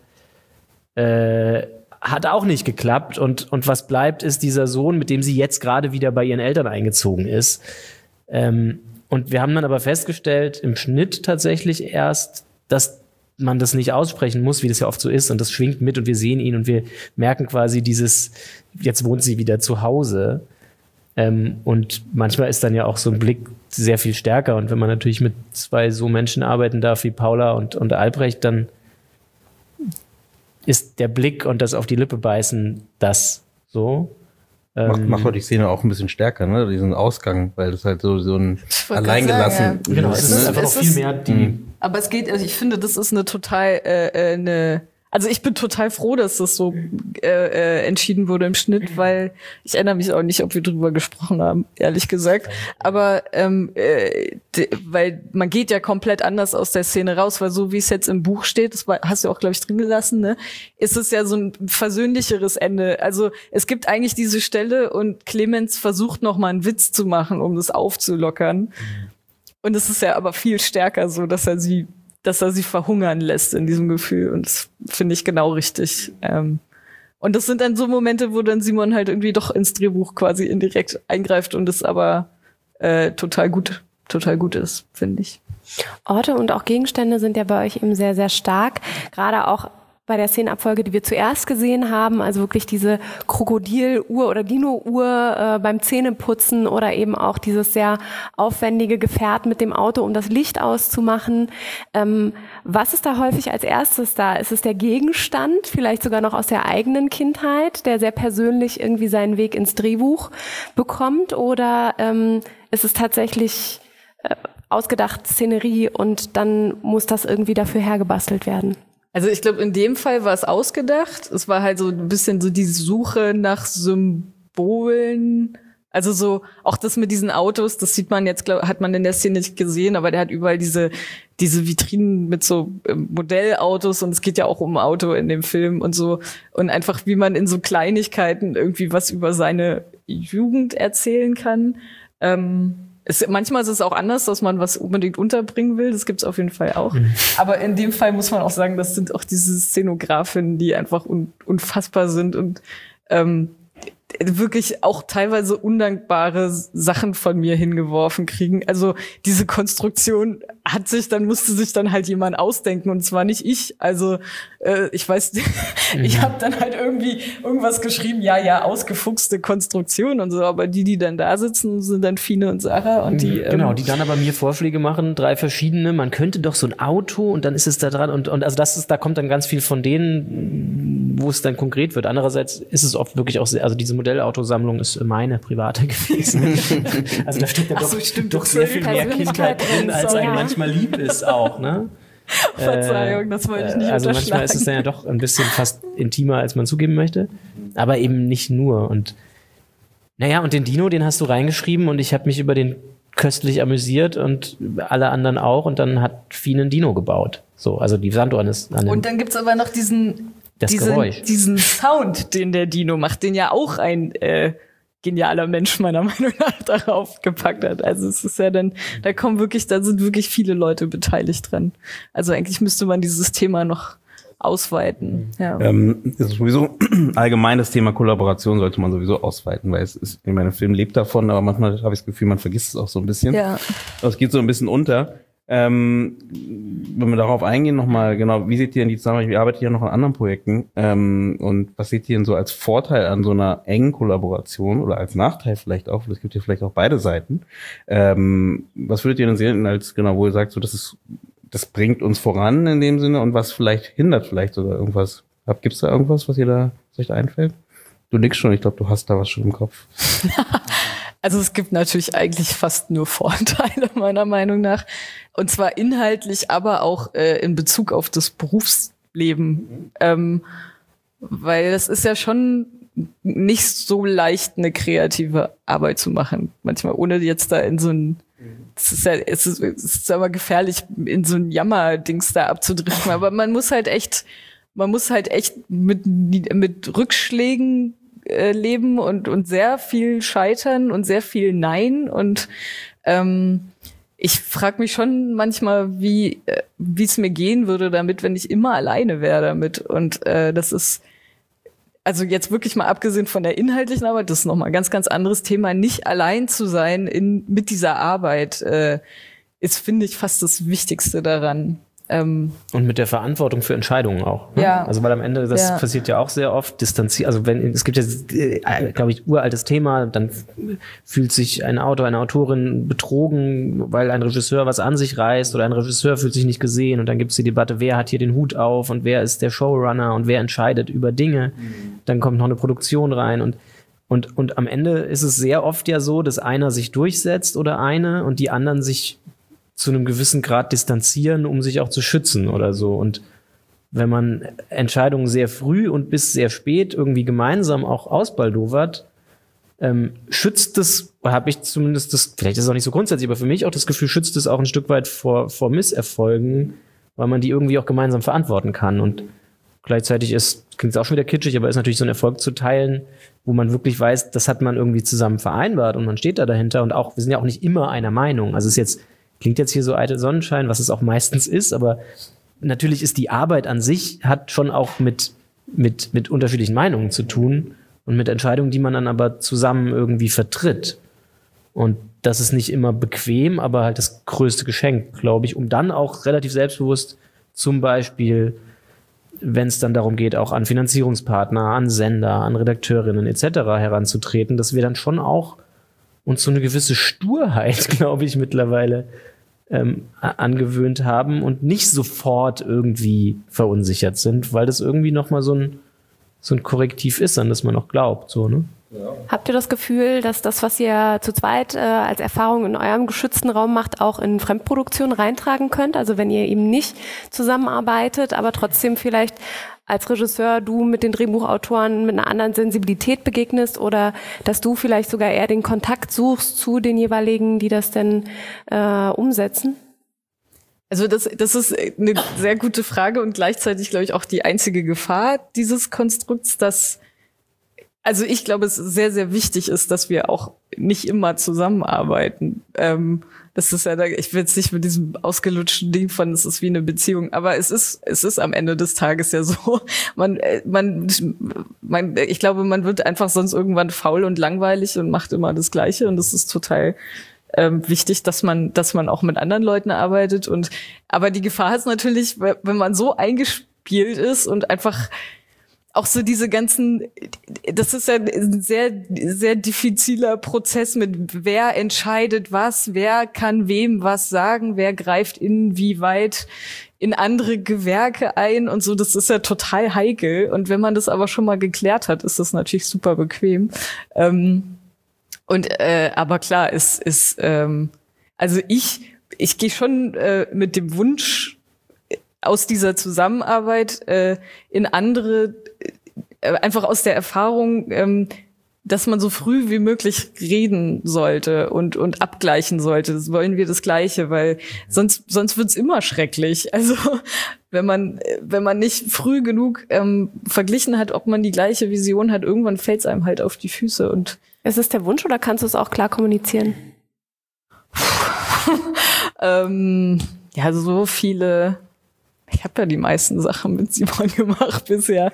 Äh, hat auch nicht geklappt und, und was bleibt, ist dieser Sohn, mit dem sie jetzt gerade wieder bei ihren Eltern eingezogen ist. Ähm, und wir haben dann aber festgestellt, im Schnitt tatsächlich erst, dass man das nicht aussprechen muss, wie das ja oft so ist und das schwingt mit und wir sehen ihn und wir merken quasi dieses, jetzt wohnt sie wieder zu Hause. Ähm, und manchmal ist dann ja auch so ein Blick sehr viel stärker und wenn man natürlich mit zwei so Menschen arbeiten darf wie Paula und, und Albrecht, dann ist der Blick und das auf die Lippe beißen das so. Macht, Ähm, macht doch die Szene auch ein bisschen stärker, ne? Diesen Ausgang, weil das halt so, so ein alleingelassen sagen, ja. genau, es ist, ist- einfach noch es viel ist- mehr die. Mhm. Aber es geht, also ich finde, das ist eine total, äh, äh, eine, also ich bin total froh, dass das so äh, äh, entschieden wurde im Schnitt, weil ich erinnere mich auch nicht, ob wir drüber gesprochen haben, ehrlich gesagt. Aber ähm, äh, de, weil man geht ja komplett anders aus der Szene raus, weil so wie es jetzt im Buch steht, das war, hast du auch, glaube ich, drin gelassen, ne, ist es ja so ein versöhnlicheres Ende. Also es gibt eigentlich diese Stelle und Clemens versucht noch mal einen Witz zu machen, um das aufzulockern. Und es ist ja aber viel stärker so, dass er sie dass er sie verhungern lässt in diesem Gefühl. Und das finde ich genau richtig. Ähm, und das sind dann so Momente, wo dann Simon halt irgendwie doch ins Drehbuch quasi indirekt eingreift und es aber äh, total gut, total gut ist, finde ich. Orte und auch Gegenstände sind ja bei euch eben sehr, sehr stark. Gerade auch bei der Szenenabfolge, die wir zuerst gesehen haben, also wirklich diese Krokodiluhr oder Dino-Uhr äh, beim Zähneputzen oder eben auch dieses sehr aufwendige Gefährt mit dem Auto, um das Licht auszumachen. Ähm, was ist da häufig als erstes da? Ist es der Gegenstand, vielleicht sogar noch aus der eigenen Kindheit, der sehr persönlich irgendwie seinen Weg ins Drehbuch bekommt? Oder ähm, ist es tatsächlich äh, ausgedacht Szenerie und dann muss das irgendwie dafür hergebastelt werden? Also ich glaube, in dem Fall war es ausgedacht. Es war halt so ein bisschen so die Suche nach Symbolen. Also so auch das mit diesen Autos, das sieht man jetzt, glaub, hat man in der Szene nicht gesehen, aber der hat überall diese diese Vitrinen mit so ähm, Modellautos und es geht ja auch um Auto in dem Film und so und einfach wie man in so Kleinigkeiten irgendwie was über seine Jugend erzählen kann. Ähm, Es, manchmal ist es auch anders, dass man was unbedingt unterbringen will. Das gibt's auf jeden Fall auch. Mhm. Aber in dem Fall muss man auch sagen, das sind auch diese Szenografinnen, die einfach un, unfassbar sind und ähm, wirklich auch teilweise undankbare Sachen von mir hingeworfen kriegen. Also diese Konstruktion hat sich, dann musste sich dann halt jemand ausdenken und zwar nicht ich. Also äh, ich weiß, mhm. ich habe dann halt irgendwie irgendwas geschrieben, ja, ja, ausgefuchste Konstruktion und so, aber die, die dann da sitzen, sind dann Fine und Sarah und die... Genau, ähm, die dann aber mir Vorschläge machen, drei verschiedene, man könnte doch so ein Auto und dann ist es da dran und, und also das ist, da kommt dann ganz viel von denen, wo es dann konkret wird. Andererseits ist es oft wirklich auch sehr, also diese Modellautosammlung ist meine private gewesen. Also da steckt ja doch, so, stimmt, doch sehr viel mehr Kindheit drin, als so, einem ja. manchmal lieb ist auch, ne? Verzeihung, das wollte ich nicht Also unterschlagen. manchmal ist es dann ja doch ein bisschen fast intimer, als man zugeben möchte. Aber eben nicht nur. Und naja, und den Dino, den hast du reingeschrieben und ich habe mich über den köstlich amüsiert und alle anderen auch. Und dann hat Fien einen Dino gebaut. So, also die Sanduhren ist an Und dann gibt's aber noch diesen, Das diesen, Geräusch. diesen Sound, den der Dino macht, den ja auch ein äh, genialer Mensch meiner Meinung nach darauf gepackt hat. Also es ist ja dann, da kommen wirklich, da sind wirklich viele Leute beteiligt dran. Also eigentlich müsste man dieses Thema noch ausweiten. Ja. Ähm, ist sowieso allgemein das Thema Kollaboration sollte man sowieso ausweiten, weil es ist, ich meine, der Film lebt davon, aber manchmal habe ich das Gefühl, man vergisst es auch so ein bisschen. Ja. Aber es geht so ein bisschen unter. Ähm, wenn wir darauf eingehen nochmal, genau, wie seht ihr denn die Zusammenarbeit? Wir arbeiten ja noch an anderen Projekten. Ähm, und was seht ihr denn so als Vorteil an so einer engen Kollaboration oder als Nachteil vielleicht auch? Es gibt ja vielleicht auch beide Seiten. Ähm, was würdet ihr denn sehen als, genau, wo ihr sagt, so, das ist, das bringt uns voran in dem Sinne und was vielleicht hindert vielleicht sogar irgendwas? Gibt es da irgendwas, was ihr da, was euch da einfällt? Du nix schon, ich glaube, du hast da was schon im Kopf. Also es gibt natürlich eigentlich fast nur Vorteile, meiner Meinung nach. Und zwar inhaltlich, aber auch äh, in Bezug auf das Berufsleben. Ähm, weil es ist ja schon nicht so leicht, eine kreative Arbeit zu machen. Manchmal ohne jetzt da in so ein, es ist ja, es ist, es ist aber gefährlich, in so ein Jammerdings da abzudriften. Aber man muss halt echt, man muss halt echt mit, mit Rückschlägen äh, leben und, und sehr viel Scheitern und sehr viel Nein. Und ähm, ich frage mich schon manchmal, wie äh, wie es mir gehen würde damit, wenn ich immer alleine wäre damit. Und äh, das ist, also jetzt wirklich mal abgesehen von der inhaltlichen Arbeit, das ist nochmal ein ganz, ganz anderes Thema. Nicht allein zu sein in mit dieser Arbeit äh, ist, finde ich, fast das Wichtigste daran. Ähm, Und mit der Verantwortung für Entscheidungen auch. Ne? Ja. Also weil am Ende, das Ja. passiert ja auch sehr oft, distanziert, also wenn, es gibt ja, äh, glaube ich, uraltes Thema, dann fühlt sich ein Autor, eine Autorin betrogen, weil ein Regisseur was an sich reißt oder ein Regisseur fühlt sich nicht gesehen und dann gibt es die Debatte, wer hat hier den Hut auf und wer ist der Showrunner und wer entscheidet über Dinge. Mhm. Dann kommt noch eine Produktion rein und und, und am Ende ist es sehr oft ja so, dass einer sich durchsetzt oder eine und die anderen sich zu einem gewissen Grad distanzieren, um sich auch zu schützen oder so. Und wenn man Entscheidungen sehr früh und bis sehr spät irgendwie gemeinsam auch ausbaldowert, ähm, schützt es, oder habe ich zumindest das, vielleicht ist es auch nicht so grundsätzlich, aber für mich auch das Gefühl, schützt es auch ein Stück weit vor, vor Misserfolgen, weil man die irgendwie auch gemeinsam verantworten kann. Und gleichzeitig ist, klingt es auch schon wieder kitschig, aber ist natürlich so ein Erfolg zu teilen, wo man wirklich weiß, das hat man irgendwie zusammen vereinbart und man steht da dahinter und auch, wir sind ja auch nicht immer einer Meinung. Also es ist jetzt, klingt jetzt hier so eitel Sonnenschein, was es auch meistens ist, aber natürlich ist die Arbeit an sich, hat schon auch mit, mit, mit unterschiedlichen Meinungen zu tun und mit Entscheidungen, die man dann aber zusammen irgendwie vertritt. Und das ist nicht immer bequem, aber halt das größte Geschenk, glaube ich, um dann auch relativ selbstbewusst zum Beispiel, wenn es dann darum geht, auch an Finanzierungspartner, an Sender, an Redakteurinnen et cetera heranzutreten, dass wir dann schon auch uns so eine gewisse Sturheit, glaube ich, mittlerweile ähm, angewöhnt haben und nicht sofort irgendwie verunsichert sind, weil das irgendwie nochmal so ein, so ein Korrektiv ist, an das man auch glaubt. So, ne? Ja. Habt ihr das Gefühl, dass das, was ihr zu zweit äh, als Erfahrung in eurem geschützten Raum macht, auch in Fremdproduktion reintragen könnt? Also wenn ihr eben nicht zusammenarbeitet, aber trotzdem vielleicht als Regisseur du mit den Drehbuchautoren mit einer anderen Sensibilität begegnest oder dass du vielleicht sogar eher den Kontakt suchst zu den jeweiligen, die das denn äh, umsetzen? Also das, das ist eine sehr gute Frage und gleichzeitig, glaube ich, auch die einzige Gefahr dieses Konstrukts, dass, also ich glaube, es sehr, sehr wichtig ist, dass wir auch nicht immer zusammenarbeiten. Ähm, das ist ja, da, ich will jetzt nicht mit diesem ausgelutschten Ding von, es ist wie eine Beziehung, aber es ist, es ist am Ende des Tages ja so, man, man, man, ich glaube, man wird einfach sonst irgendwann faul und langweilig und macht immer das Gleiche und das ist total ähm, wichtig, dass man, dass man auch mit anderen Leuten arbeitet und, aber die Gefahr ist natürlich, wenn man so eingespielt ist und einfach auch so diese ganzen, das ist ja ein sehr, sehr diffiziler Prozess mit wer entscheidet was, wer kann wem was sagen, wer greift inwieweit in andere Gewerke ein und so, das ist ja total heikel. Und wenn man das aber schon mal geklärt hat, ist das natürlich super bequem. Ähm, und äh, aber klar, es ist, ähm, also ich, ich gehe schon äh, mit dem Wunsch aus dieser Zusammenarbeit äh, in andere, äh, einfach aus der Erfahrung, ähm, dass man so früh wie möglich reden sollte und und abgleichen sollte. Das wollen wir das Gleiche, weil sonst sonst wird's immer schrecklich. Also wenn man wenn man nicht früh genug ähm, verglichen hat, ob man die gleiche Vision hat, irgendwann fällt's einem halt auf die Füße. Und ist es der Wunsch oder kannst du es auch klar kommunizieren? ähm, ja, so viele. Ich habe ja die meisten Sachen mit Simon gemacht bisher.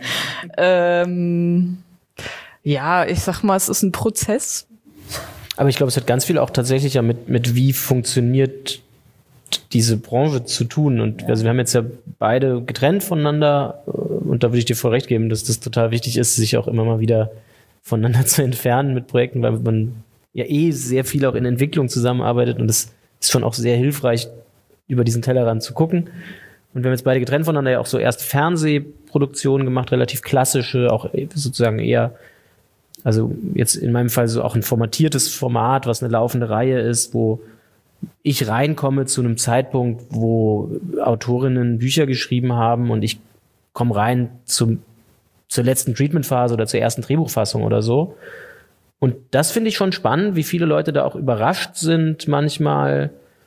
Ähm, Ja, ich sag mal, es ist ein Prozess. Aber ich glaube, es hat ganz viel auch tatsächlich ja mit, mit wie funktioniert diese Branche zu tun. Und ja. also wir haben jetzt ja beide getrennt voneinander und da würde ich dir voll recht geben, dass das total wichtig ist, sich auch immer mal wieder voneinander zu entfernen mit Projekten, weil man ja eh sehr viel auch in Entwicklung zusammenarbeitet und es ist schon auch sehr hilfreich, über diesen Tellerrand zu gucken. Und wir haben jetzt beide getrennt voneinander ja auch so erst Fernsehproduktionen gemacht, relativ klassische, auch sozusagen eher, also jetzt in meinem Fall so auch ein formatiertes Format, was eine laufende Reihe ist, wo ich reinkomme zu einem Zeitpunkt, wo Autorinnen Bücher geschrieben haben und ich komme rein zum, zur letzten Treatmentphase oder zur ersten Drehbuchfassung oder so. Und das finde ich schon spannend, wie viele Leute da auch überrascht sind manchmal,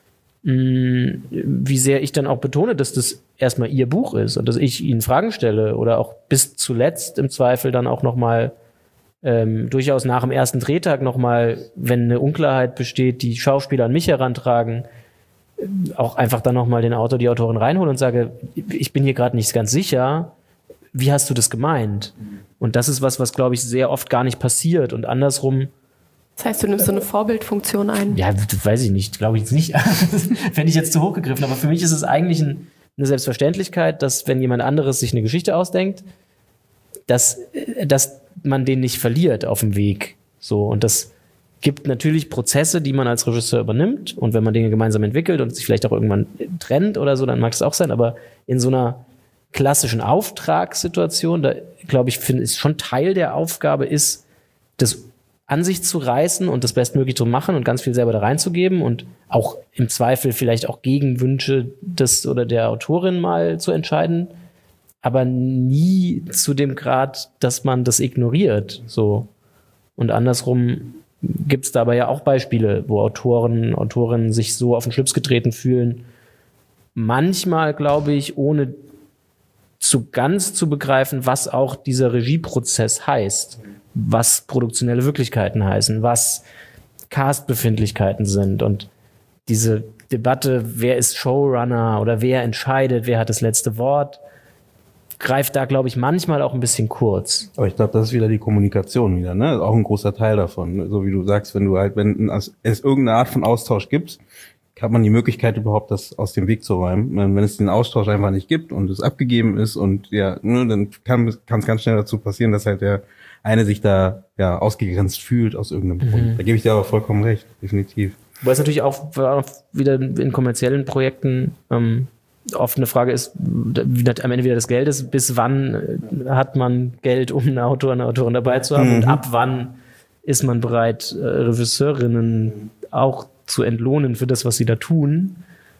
mh, wie sehr ich dann auch betone, dass das erstmal ihr Buch ist und dass ich ihnen Fragen stelle oder auch bis zuletzt im Zweifel dann auch nochmal Ähm, durchaus nach dem ersten Drehtag nochmal, wenn eine Unklarheit besteht, die Schauspieler an mich herantragen, äh, auch einfach dann nochmal den Autor, die Autorin reinholen und sage, ich bin hier gerade nicht ganz sicher, wie hast du das gemeint? Und das ist was, was glaube ich sehr oft gar nicht passiert und andersrum. Das heißt, du nimmst so eine Vorbildfunktion ein? Ja, weiß ich nicht, glaube ich jetzt nicht. Fände ich jetzt zu hoch gegriffen, aber für mich ist es eigentlich ein, eine Selbstverständlichkeit, dass wenn jemand anderes sich eine Geschichte ausdenkt, dass, dass man den nicht verliert auf dem Weg. So, und das gibt natürlich Prozesse, die man als Regisseur übernimmt. Und wenn man Dinge gemeinsam entwickelt und sich vielleicht auch irgendwann trennt oder so, dann mag es auch sein. Aber in so einer klassischen Auftragssituation, da glaube ich, finde ist schon Teil der Aufgabe ist, das an sich zu reißen und das bestmöglich zu machen und ganz viel selber da reinzugeben und auch im Zweifel vielleicht auch gegen Wünsche des oder der Autorin mal zu entscheiden. Aber nie zu dem Grad, dass man das ignoriert. So. Und andersrum gibt es dabei ja auch Beispiele, wo Autoren, Autorinnen sich so auf den Schlips getreten fühlen. Manchmal, glaube ich, ohne zu ganz zu begreifen, was auch dieser Regieprozess heißt, was produktionelle Wirklichkeiten heißen, was Castbefindlichkeiten sind. Und diese Debatte, wer ist Showrunner oder wer entscheidet, wer hat das letzte Wort, greift da, glaube ich, manchmal auch ein bisschen kurz. Aber ich glaube, das ist wieder die Kommunikation wieder, ne? Auch ein großer Teil davon. So wie du sagst, wenn du halt, wenn es irgendeine Art von Austausch gibt, hat man die Möglichkeit überhaupt, das aus dem Weg zu räumen. Wenn es den Austausch einfach nicht gibt und es abgegeben ist und ja, ne, dann kann es ganz schnell dazu passieren, dass halt der eine sich da ja ausgegrenzt fühlt aus irgendeinem mhm. Grund. Da gebe ich dir aber vollkommen recht, definitiv. Wobei es natürlich auch wieder in kommerziellen Projekten ähm, oft eine Frage ist, am Ende wieder des Geldes, bis wann hat man Geld, um einen Autor, eine Autorin dabei zu haben mhm. und ab wann ist man bereit, Regisseurinnen auch zu entlohnen für das, was sie da tun.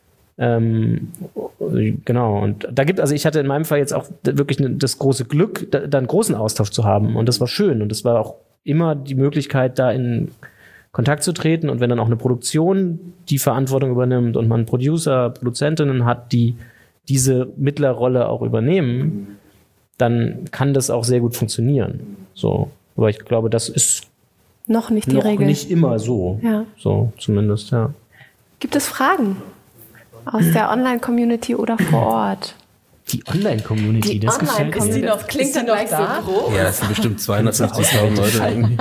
Ähm, genau, und da gibt, also ich hatte in meinem Fall jetzt auch wirklich das große Glück, da, da einen großen Austausch zu haben und das war schön und das war auch immer die Möglichkeit, da in Kontakt zu treten und wenn dann auch eine Produktion die Verantwortung übernimmt und man Producer, Produzentinnen hat, die diese Mittlerrolle auch übernehmen, dann kann das auch sehr gut funktionieren. So, aber ich glaube, das ist noch nicht die noch Regel. Nicht immer so. Ja. So zumindest, ja. Gibt es Fragen aus der Online-Community oder vor Ort? Die Online-Community, die das Online gefällt mir. Ist die noch, klingt die dann gleich da? So groß? Ja, das sind bestimmt zweihundertfünfzigtausend Leute irgendwie.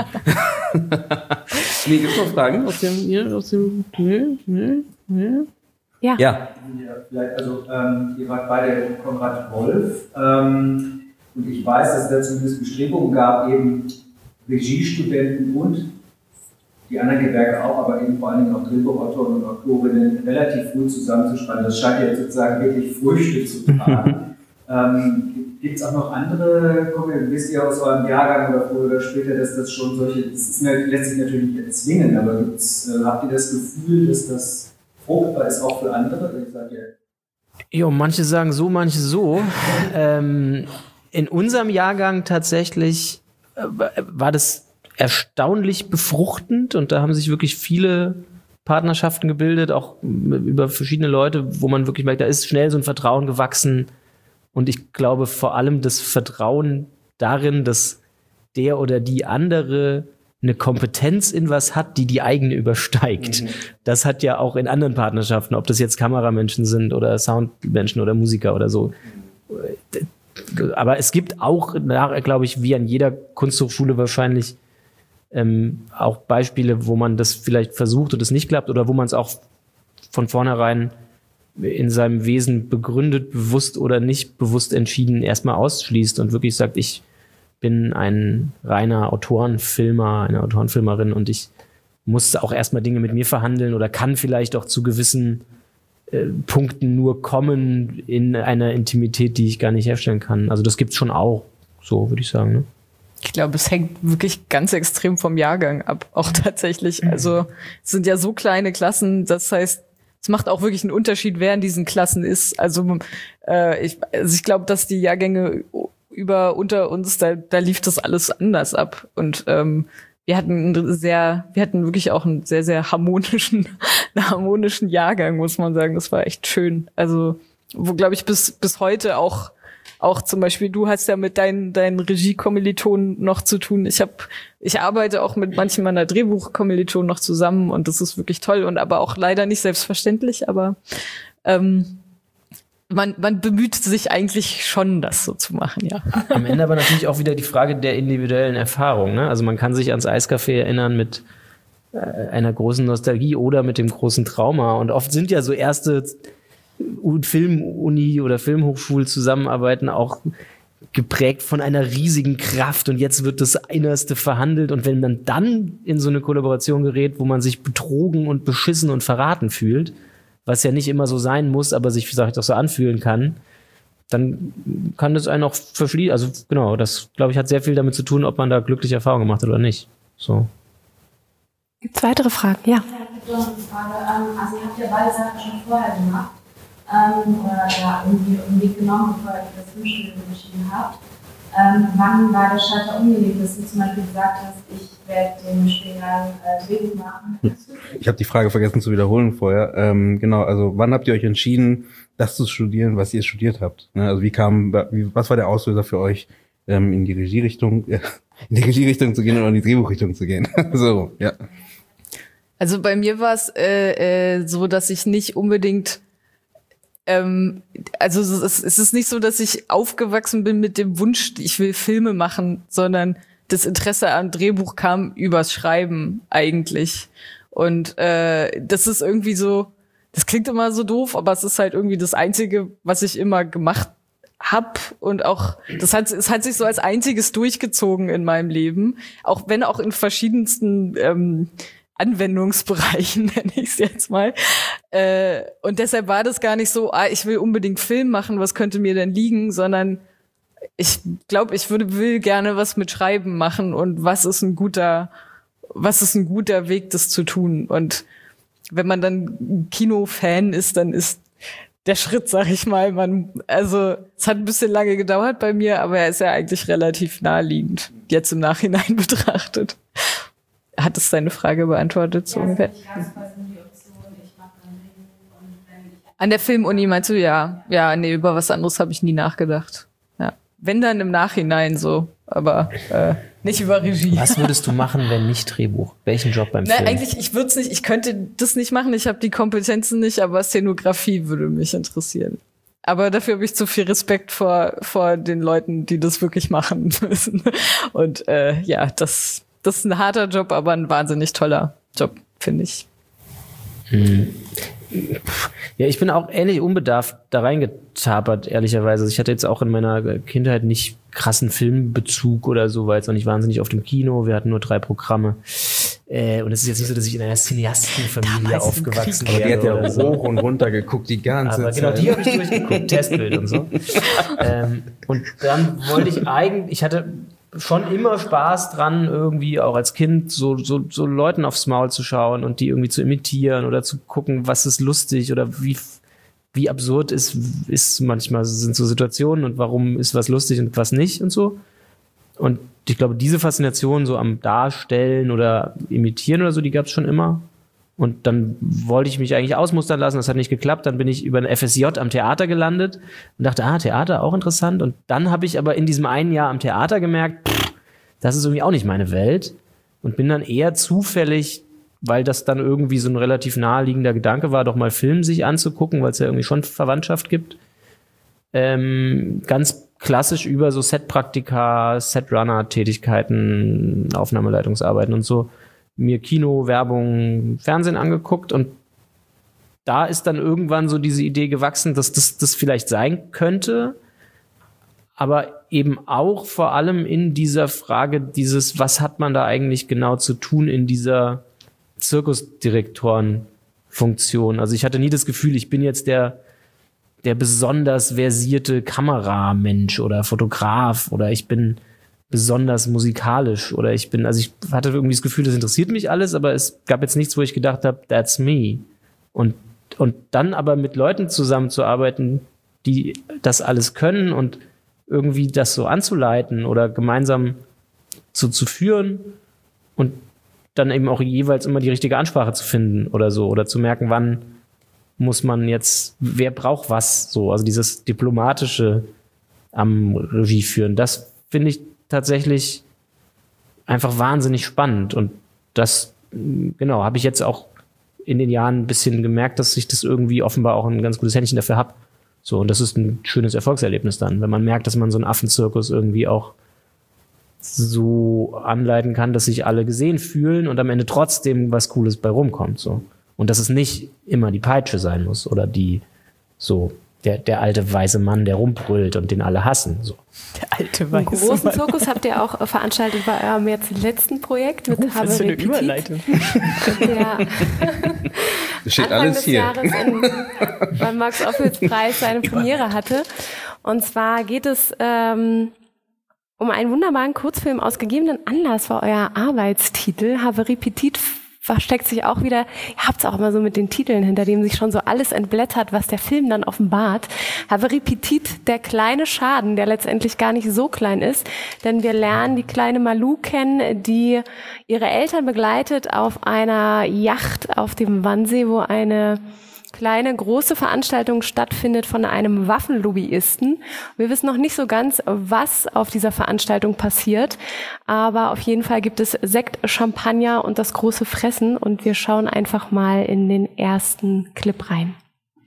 Nee, gibt's noch Fragen aus dem, hier, aus dem, nee, nee, nee. Ja. Ja. Vielleicht, also, ähm, ihr wart beide Konrad Wolf. Ähm, Und ich weiß, dass es da zumindest Bestrebungen gab, eben Regiestudenten und die anderen Gewerke auch, aber eben vor allen Dingen auch Drehbuchautoren und Autorinnen relativ früh zusammenzuspannen. Das scheint ja jetzt sozusagen wirklich Früchte zu tragen. ähm, Gibt es auch noch andere, wisst ihr aus eurem Jahrgang oder früher oder später, dass das schon solche, das ist, lässt sich natürlich nicht erzwingen, aber gibt's, äh, habt ihr das Gefühl, dass das fruchtbar ist auch für andere? Ich sag ja, jo, manche sagen so, manche so. ähm, in unserem Jahrgang tatsächlich äh, war das erstaunlich befruchtend und da haben sich wirklich viele Partnerschaften gebildet, auch über verschiedene Leute, wo man wirklich merkt, da ist schnell so ein Vertrauen gewachsen. Und ich glaube vor allem das Vertrauen darin, dass der oder die andere eine Kompetenz in was hat, die die eigene übersteigt. Mhm. Das hat ja auch in anderen Partnerschaften, ob das jetzt Kameramenschen sind oder Soundmenschen oder Musiker oder so. Aber es gibt auch, glaube ich, wie an jeder Kunsthochschule wahrscheinlich ähm, auch Beispiele, wo man das vielleicht versucht und es nicht klappt oder wo man es auch von vornherein in seinem Wesen begründet, bewusst oder nicht bewusst entschieden, erstmal ausschließt und wirklich sagt, ich bin ein reiner Autorenfilmer, eine Autorenfilmerin und ich muss auch erstmal Dinge mit mir verhandeln oder kann vielleicht auch zu gewissen äh, Punkten nur kommen in einer Intimität, die ich gar nicht herstellen kann. Also das gibt's schon auch, so würde ich sagen. Ne? Ich glaube, es hängt wirklich ganz extrem vom Jahrgang ab, auch tatsächlich. Also es sind ja so kleine Klassen, das heißt, es macht auch wirklich einen Unterschied, wer in diesen Klassen ist. Also, äh, ich, also ich glaube, dass die Jahrgänge über unter uns, da, da lief das alles anders ab. Und ähm, wir hatten einen sehr, wir hatten wirklich auch einen sehr, sehr harmonischen, einen harmonischen Jahrgang, muss man sagen. Das war echt schön. Also, wo, glaube ich, bis bis heute auch auch zum Beispiel, du hast ja mit deinen, deinen Regie-Kommilitonen noch zu tun. Ich habe, ich arbeite auch mit manchen meiner Drehbuch-Kommilitonen noch zusammen und das ist wirklich toll und aber auch leider nicht selbstverständlich, aber ähm, man, man bemüht sich eigentlich schon, das so zu machen, ja. Am Ende aber natürlich auch wieder die Frage der individuellen Erfahrung, ne? Also man kann sich ans Eiscafé erinnern mit äh, einer großen Nostalgie oder mit dem großen Trauma und oft sind ja so erste Filmuni oder Filmhochschulzusammenarbeiten auch geprägt von einer riesigen Kraft und jetzt wird das Innerste verhandelt und wenn man dann in so eine Kollaboration gerät, wo man sich betrogen und beschissen und verraten fühlt, was ja nicht immer so sein muss, aber sich vielleicht auch so anfühlen kann, dann kann das einen auch verschließen. Also genau, das glaube ich hat sehr viel damit zu tun, ob man da glückliche Erfahrungen gemacht hat oder nicht. So. Gibt es weitere Fragen? Ja. Ja, ich habe noch eine Frage. Also ihr habt ja beide Sachen schon vorher gemacht. Ähm, oder ja, irgendwie einen Weg genommen, bevor ihr das Filmstudium entschieden habt. Ähm, wann war der Schalter umgelegt, dass du zum Beispiel gesagt hast, ich werde den Studiengang äh, Drehbuch machen? Ich habe die Frage vergessen zu wiederholen vorher. Ähm, genau, also wann habt ihr euch entschieden, das zu studieren, was ihr studiert habt? Ne? Also wie kam, wie, was war der Auslöser für euch, ähm, in die Regierichtung, äh, in die Regierichtung zu gehen oder in die Drehbuchrichtung zu gehen? So, ja. Also bei mir war es äh, äh, so, dass ich nicht unbedingt Ähm, also es, es ist nicht so, dass ich aufgewachsen bin mit dem Wunsch, ich will Filme machen, sondern das Interesse am Drehbuch kam übers Schreiben eigentlich. Und äh, das ist irgendwie so, das klingt immer so doof, aber es ist halt irgendwie das Einzige, was ich immer gemacht hab und auch, das hat, es hat sich so als einziges durchgezogen in meinem Leben, auch wenn auch in verschiedensten ähm, Anwendungsbereichen, nenne ich es jetzt mal. Äh, und deshalb war das gar nicht so, ah, ich will unbedingt Film machen, was könnte mir denn liegen, sondern ich glaube, ich würde, will gerne was mit Schreiben machen und was ist ein guter, was ist ein guter Weg, das zu tun. Und wenn man dann Kinofan ist, dann ist der Schritt, sag ich mal, man, also es hat ein bisschen lange gedauert bei mir, aber er ist ja eigentlich relativ naheliegend, jetzt im Nachhinein betrachtet. Hat es deine Frage beantwortet? So ungefähr? An der Filmuni meinst du? Ja. Ja, nee, über was anderes habe ich nie nachgedacht. Ja. Wenn dann im Nachhinein so, aber äh, nicht über Regie. Was würdest du machen, wenn nicht Drehbuch? Welchen Job beim Nein, Film? eigentlich, ich würde es nicht, ich könnte das nicht machen, ich habe die Kompetenzen nicht, aber Szenografie würde mich interessieren. Aber dafür habe ich zu viel Respekt vor, vor den Leuten, die das wirklich machen müssen. Und äh, ja, das Das ist ein harter Job, aber ein wahnsinnig toller Job, finde ich. Hm. Ja, ich bin auch ähnlich unbedarft da reingetapert, ehrlicherweise. Also ich hatte jetzt auch in meiner Kindheit nicht krassen Filmbezug oder so, war jetzt noch nicht wahnsinnig auf dem Kino. Wir hatten nur drei Programme. Äh, und es ist jetzt nicht so, dass ich in einer Cineastenfamilie aufgewachsen wäre. Die hat ja so. hoch und runter geguckt die ganze Aber Zeit. genau, die habe ich durchgeguckt, Testbild und so. ähm, und dann wollte ich eigentlich, ich hatte schon immer Spaß dran, irgendwie auch als Kind so, so, so Leuten aufs Maul zu schauen und die irgendwie zu imitieren oder zu gucken, was ist lustig oder wie, wie absurd ist, ist manchmal sind so Situationen und warum ist was lustig und was nicht und so. Und ich glaube, diese Faszination so am Darstellen oder Imitieren oder so, die gab es schon immer. Und dann wollte ich mich eigentlich ausmustern lassen, das hat nicht geklappt. Dann bin ich über ein F S J am Theater gelandet und dachte, ah, Theater, auch interessant. Und dann habe ich aber in diesem einen Jahr am Theater gemerkt, pff, das ist irgendwie auch nicht meine Welt. Und bin dann eher zufällig, weil das dann irgendwie so ein relativ naheliegender Gedanke war, doch mal Film sich anzugucken, weil es ja irgendwie schon Verwandtschaft gibt, ähm, ganz klassisch über so Setpraktika, Setrunner-Tätigkeiten, Aufnahmeleitungsarbeiten und so, mir Kino, Werbung, Fernsehen angeguckt und da ist dann irgendwann so diese Idee gewachsen, dass das, das vielleicht sein könnte, aber eben auch vor allem in dieser Frage dieses, was hat man da eigentlich genau zu tun in dieser Zirkusdirektorenfunktion. Also ich hatte nie das Gefühl, ich bin jetzt der der besonders versierte Kameramensch oder Fotograf oder ich bin besonders musikalisch oder ich bin, also ich hatte irgendwie das Gefühl, das interessiert mich alles, aber es gab jetzt nichts, wo ich gedacht habe, that's me. Und, und dann aber mit Leuten zusammenzuarbeiten, die das alles können und irgendwie das so anzuleiten oder gemeinsam so zu führen und dann eben auch jeweils immer die richtige Ansprache zu finden oder so oder zu merken, wann muss man jetzt, wer braucht was, so, also dieses diplomatische am Regie führen, das finde ich tatsächlich einfach wahnsinnig spannend und das, genau, habe ich jetzt auch in den Jahren ein bisschen gemerkt, dass ich das irgendwie offenbar auch ein ganz gutes Händchen dafür habe. So, und das ist ein schönes Erfolgserlebnis dann, wenn man merkt, dass man so einen Affenzirkus irgendwie auch so anleiten kann, dass sich alle gesehen fühlen und am Ende trotzdem was Cooles bei rumkommt, so. Und dass es nicht immer die Peitsche sein muss oder die so der, der alte weiße Mann, der rumbrüllt und den alle hassen. So. Der alte weiße Mann. Einen großen Zirkus habt ihr auch veranstaltet bei eurem jetzt letzten Projekt mit oh, was für eine Haverie Überleitung. Der Das steht Anfang alles des hier. Jahres in, beim Max-Ophüls-Preis seine Premiere hatte. Und zwar geht es ähm, um einen wunderbaren Kurzfilm aus gegebenen Anlass, war euer Arbeitstitel. Haverie Petite versteckt sich auch wieder, ihr habt es auch immer so mit den Titeln, hinter dem sich schon so alles entblättert, was der Film dann offenbart. Haverie Petite, der kleine Schaden, der letztendlich gar nicht so klein ist, denn wir lernen die kleine Malou kennen, die ihre Eltern begleitet auf einer Yacht auf dem Wannsee, wo eine kleine, große Veranstaltung stattfindet von einem Waffenlobbyisten. Wir wissen noch nicht so ganz, was auf dieser Veranstaltung passiert, aber auf jeden Fall gibt es Sekt, Champagner und das große Fressen und wir schauen einfach mal in den ersten Clip rein.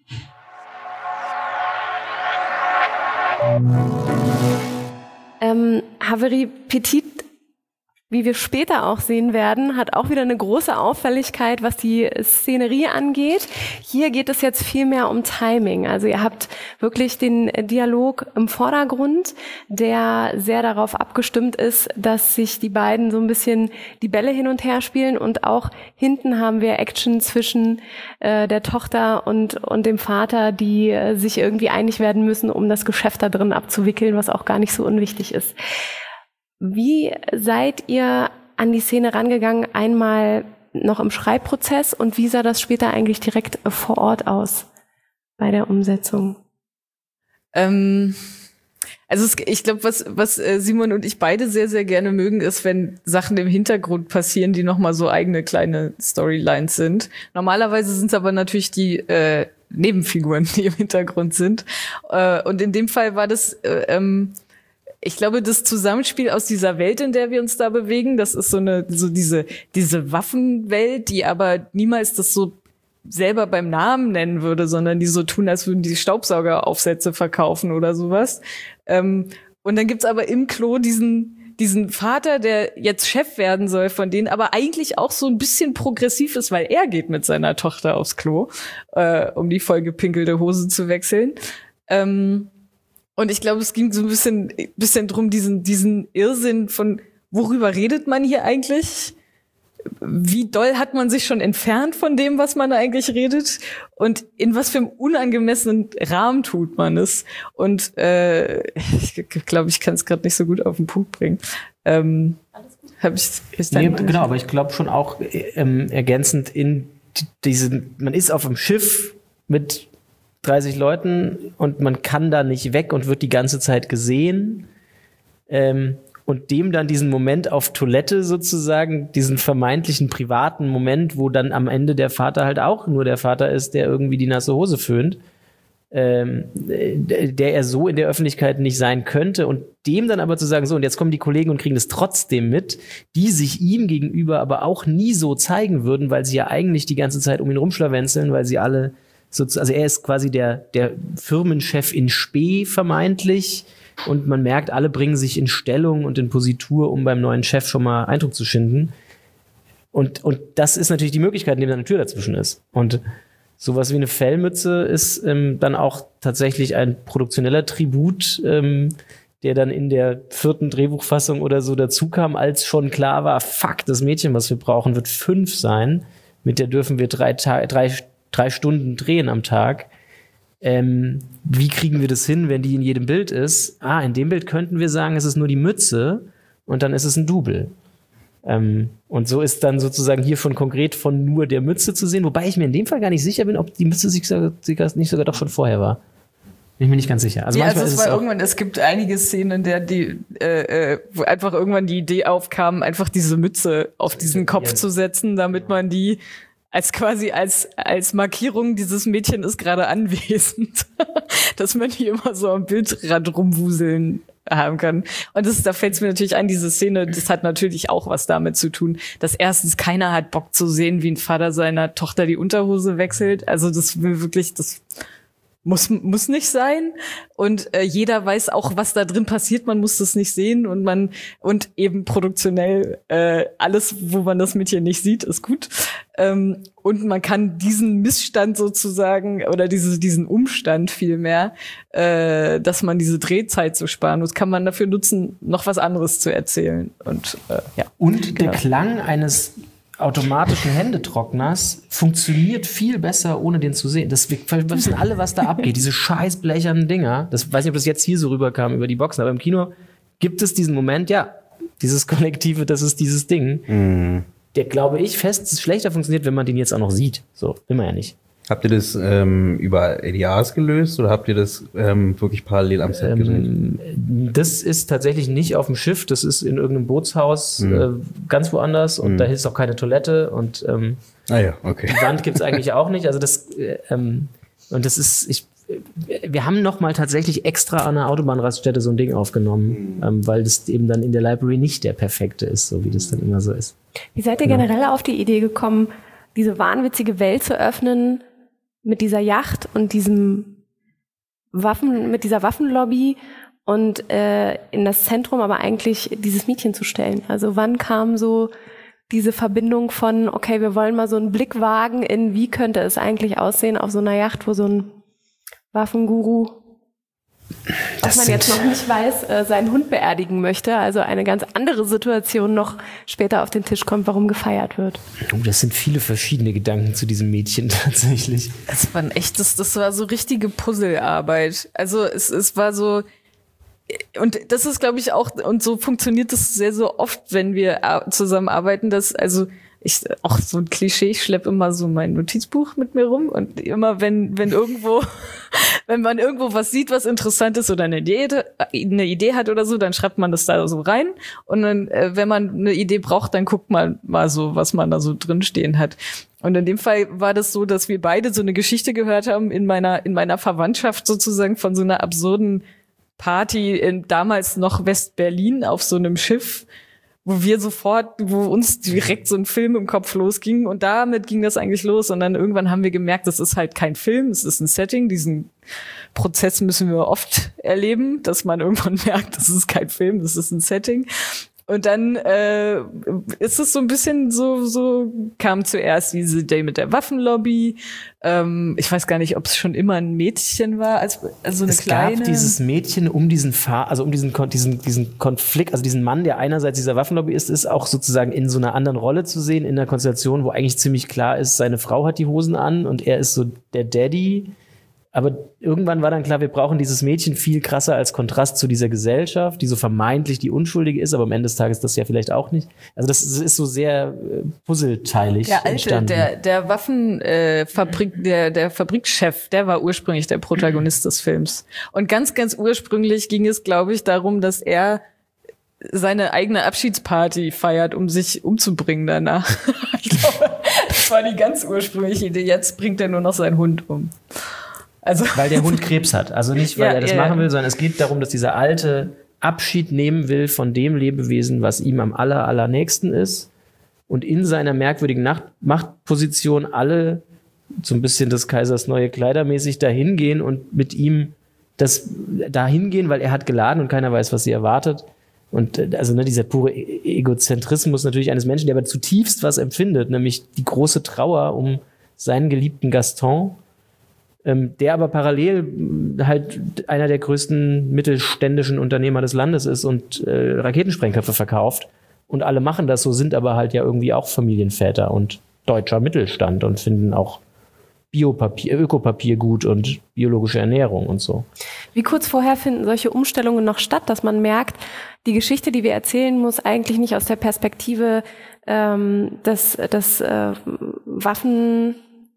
Ähm, Haverie Petite, wie wir später auch sehen werden, hat auch wieder eine große Auffälligkeit, was die Szenerie angeht. Hier geht es jetzt viel mehr um Timing. Also ihr habt wirklich den Dialog im Vordergrund, der sehr darauf abgestimmt ist, dass sich die beiden so ein bisschen die Bälle hin und her spielen und auch hinten haben wir Action zwischen äh, der Tochter und, und dem Vater, die äh, sich irgendwie einig werden müssen, um das Geschäft da drin abzuwickeln, was auch gar nicht so unwichtig ist. Wie seid ihr an die Szene rangegangen, einmal noch im Schreibprozess und wie sah das später eigentlich direkt vor Ort aus bei der Umsetzung? Ähm, also es, ich glaube, was, was Simon und ich beide sehr, sehr gerne mögen, ist, wenn Sachen im Hintergrund passieren, die nochmal so eigene kleine Storylines sind. Normalerweise sind es aber natürlich die äh, Nebenfiguren, die im Hintergrund sind. Äh, und in dem Fall war das äh, ähm, ich glaube, das Zusammenspiel aus dieser Welt, in der wir uns da bewegen, das ist so eine, so diese, diese Waffenwelt, die aber niemals das so selber beim Namen nennen würde, sondern die so tun, als würden die Staubsaugeraufsätze verkaufen oder sowas. Ähm, und dann gibt's aber im Klo diesen, diesen Vater, der jetzt Chef werden soll von denen, aber eigentlich auch so ein bisschen progressiv ist, weil er geht mit seiner Tochter aufs Klo, äh, um die vollgepinkelte Hose zu wechseln. Ähm, und ich glaube, es ging so ein bisschen, bisschen drum, diesen, diesen Irrsinn von, worüber redet man hier eigentlich? Wie doll hat man sich schon entfernt von dem, was man eigentlich redet? Und in was für einem unangemessenen Rahmen tut man es? Und äh, ich glaube, ich kann es gerade nicht so gut auf den Punkt bringen. Ähm, hab ich, ist nee, genau, aber ich glaube schon auch ähm, ergänzend in diesen, man ist auf dem Schiff mit dreißig Leuten und man kann da nicht weg und wird die ganze Zeit gesehen. Ähm, Und dem dann diesen Moment auf Toilette sozusagen, diesen vermeintlichen privaten Moment, wo dann am Ende der Vater halt auch nur der Vater ist, der irgendwie die nasse Hose föhnt, ähm, der er so in der Öffentlichkeit nicht sein könnte. Und dem dann aber zu sagen, so, und jetzt kommen die Kollegen und kriegen das trotzdem mit, die sich ihm gegenüber aber auch nie so zeigen würden, weil sie ja eigentlich die ganze Zeit um ihn rumschlawenzeln, weil sie alle, so, also er ist quasi der, der Firmenchef in Spee vermeintlich. Und man merkt, alle bringen sich in Stellung und in Positur, um beim neuen Chef schon mal Eindruck zu schinden. Und, und das ist natürlich die Möglichkeit, indem da eine Tür dazwischen ist. Und sowas wie eine Fellmütze ist ähm, dann auch tatsächlich ein produktioneller Tribut, ähm, der dann in der vierten Drehbuchfassung oder so dazu kam, als schon klar war, fuck, das Mädchen, was wir brauchen, wird fünf sein. Mit der dürfen wir drei, Ta- drei, drei Stunden drehen am Tag. Ähm, wie kriegen wir das hin, wenn die in jedem Bild ist? Ah, in dem Bild könnten wir sagen, es ist nur die Mütze und dann ist es ein Double. Ähm, und so ist dann sozusagen hier schon konkret von nur der Mütze zu sehen, wobei ich mir in dem Fall gar nicht sicher bin, ob die Mütze sich sogar, nicht sogar doch schon vorher war. Bin ich mir nicht ganz sicher. Also ja, manchmal also es ist es war auch irgendwann, es gibt einige Szenen, in der die, äh, äh, wo einfach irgendwann die Idee aufkam, einfach diese Mütze auf diesen Kopf ja. zu setzen, damit man die als quasi als als Markierung, dieses Mädchen ist gerade anwesend, dass man die immer so am Bildrand rumwuseln haben kann. Und das, da fällt es mir natürlich ein, diese Szene, das hat natürlich auch was damit zu tun, dass erstens keiner hat Bock zu sehen, wie ein Vater seiner Tochter die Unterhose wechselt. Also das will wirklich, das muss muss nicht sein. Und äh, jeder weiß auch, was da drin passiert. Man muss das nicht sehen und man und eben produktionell äh, alles, wo man das Mädchen nicht sieht, ist gut. Ähm, und man kann diesen Missstand sozusagen oder diese, diesen Umstand vielmehr, äh, dass man diese Drehzeit so sparen muss, kann man dafür nutzen, noch was anderes zu erzählen. Und äh, ja. Und genau. der Klang eines automatischen Händetrockners funktioniert viel besser, ohne den zu sehen. Das, wir wissen alle, was da abgeht. Diese scheiß blechernen Dinger. Das weiß nicht, ob das jetzt hier so rüberkam über die Boxen, aber im Kino gibt es diesen Moment, ja, dieses Kollektive, das ist dieses Ding. Mhm. Der, glaube ich, fest schlechter funktioniert, wenn man den jetzt auch noch sieht. So, will man ja nicht. Habt ihr das ähm, über A D As gelöst oder habt ihr das ähm, wirklich parallel am Set gedreht? Ähm, das ist tatsächlich nicht auf dem Schiff, das ist in irgendeinem Bootshaus mhm. äh, ganz woanders und mhm. da ist auch keine Toilette und ähm, ah ja, okay. Die Wand gibt's eigentlich auch nicht. Also das äh, ähm, und das ist, ich, wir haben noch mal tatsächlich extra an einer Autobahnraststätte so ein Ding aufgenommen, mhm. ähm, weil das eben dann in der Library nicht der perfekte ist, so wie das dann immer so ist. Wie seid ihr generell auf die Idee gekommen, diese wahnwitzige Welt zu öffnen? Mit dieser Yacht und diesem Waffen, mit dieser Waffenlobby und äh, in das Zentrum aber eigentlich dieses Mädchen zu stellen. Also wann kam so diese Verbindung von, okay, wir wollen mal so einen Blick wagen in, wie könnte es eigentlich aussehen auf so einer Yacht, wo so ein Waffenguru, dass man jetzt noch nicht weiß, äh, seinen Hund beerdigen möchte, also eine ganz andere Situation noch später auf den Tisch kommt, warum gefeiert wird. Oh, das sind viele verschiedene Gedanken zu diesem Mädchen tatsächlich. Das war ein echtes, das war so richtige Puzzlearbeit. Also es, es war so, und das ist, glaube ich, auch, und so funktioniert das sehr, so oft, wenn wir zusammenarbeiten, dass, also ich, auch so ein Klischee, ich schleppe immer so mein Notizbuch mit mir rum und immer wenn, wenn irgendwo, wenn man irgendwo was sieht, was interessant ist oder eine Idee, eine Idee hat oder so, dann schreibt man das da so rein und dann, wenn man eine Idee braucht, dann guckt man mal so, was man da so drin stehen hat. Und in dem Fall war das so, dass wir beide so eine Geschichte gehört haben in meiner, in meiner Verwandtschaft sozusagen von so einer absurden Party in damals noch West-Berlin auf so einem Schiff, wo wir sofort, wo uns direkt so ein Film im Kopf losging und damit ging das eigentlich los und dann irgendwann haben wir gemerkt, das ist halt kein Film, es ist ein Setting, diesen Prozess müssen wir oft erleben, dass man irgendwann merkt, das ist kein Film, das ist ein Setting. Und dann äh, ist es so ein bisschen so, so kam zuerst diese Idee mit der Waffenlobby. Ähm, ich weiß gar nicht, ob es schon immer ein Mädchen war, als also eine es kleine. Es gab dieses Mädchen um diesen Fahr, also um diesen, diesen, diesen Konflikt, also diesen Mann, der einerseits dieser Waffenlobby ist, ist auch sozusagen in so einer anderen Rolle zu sehen, in einer Konstellation, wo eigentlich ziemlich klar ist, seine Frau hat die Hosen an und er ist so der Daddy. Aber irgendwann war dann klar, wir brauchen dieses Mädchen viel krasser als Kontrast zu dieser Gesellschaft, die so vermeintlich die Unschuldige ist, aber am Ende des Tages das ja vielleicht auch nicht. Also das ist so sehr äh, puzzleteilig der alte, entstanden. Der, der Waffenfabrik, äh, der, der Fabrikchef, der war ursprünglich der Protagonist des Films. Und ganz, ganz ursprünglich ging es, glaube ich, darum, dass er seine eigene Abschiedsparty feiert, um sich umzubringen danach. Ich glaube, das war die ganz ursprüngliche Idee. Jetzt bringt er nur noch seinen Hund um. Also weil der Hund Krebs hat. Also nicht, weil ja, er das ja. machen will, sondern es geht darum, dass dieser Alte Abschied nehmen will von dem Lebewesen, was ihm am aller, allernächsten ist. Und in seiner merkwürdigen Nacht- Machtposition alle so ein bisschen des Kaisers neue Kleider mäßig dahin gehen und mit ihm das dahin gehen, weil er hat geladen und keiner weiß, was sie erwartet. Und also ne, dieser pure e- Egozentrismus natürlich eines Menschen, der aber zutiefst was empfindet, nämlich die große Trauer um seinen geliebten Gaston, der aber parallel halt einer der größten mittelständischen Unternehmer des Landes ist und äh, Raketensprengköpfe verkauft. Und alle machen das so, sind aber halt ja irgendwie auch Familienväter und deutscher Mittelstand und finden auch Biopapier, Ökopapier gut und biologische Ernährung und so. Wie kurz vorher finden solche Umstellungen noch statt, dass man merkt, die Geschichte, die wir erzählen, muss eigentlich nicht aus der Perspektive ähm, des, des äh, Waffen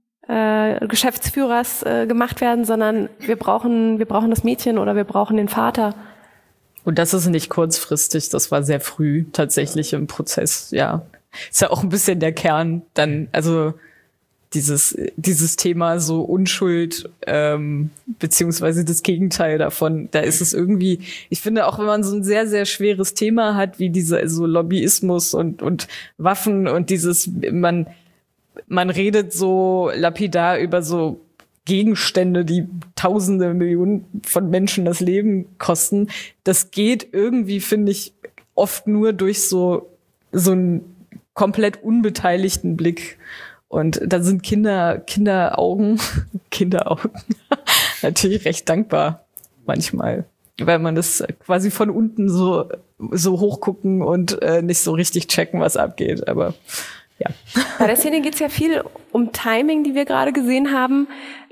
Äh, Geschäftsführers äh, gemacht werden, sondern wir brauchen, wir brauchen das Mädchen oder wir brauchen den Vater. Und das ist nicht kurzfristig, das war sehr früh tatsächlich im Prozess, ja. Ist ja auch ein bisschen der Kern dann, also dieses, dieses Thema so Unschuld, ähm, beziehungsweise das Gegenteil davon, da ist es irgendwie, ich finde auch, wenn man so ein sehr, sehr schweres Thema hat, wie diese, so Lobbyismus und, und Waffen und dieses, man, Man redet so lapidar über so Gegenstände, die Tausende, Millionen von Menschen das Leben kosten. Das geht irgendwie, finde ich, oft nur durch so, so einen komplett unbeteiligten Blick. Und da sind Kinder, Kinderaugen, Kinderaugen natürlich recht dankbar manchmal, weil man das quasi von unten so, so hochgucken und äh, nicht so richtig checken, was abgeht. Aber ja. Bei der Szene geht es ja viel um Timing, die wir gerade gesehen haben.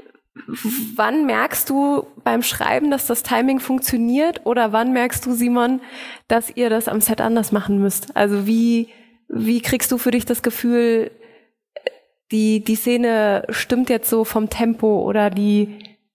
Wann merkst du beim Schreiben, dass das Timing funktioniert? Oder wann merkst du, Simon, dass ihr das am Set anders machen müsst? Also wie, wie kriegst du für dich das Gefühl, die, die Szene stimmt jetzt so vom Tempo oder die,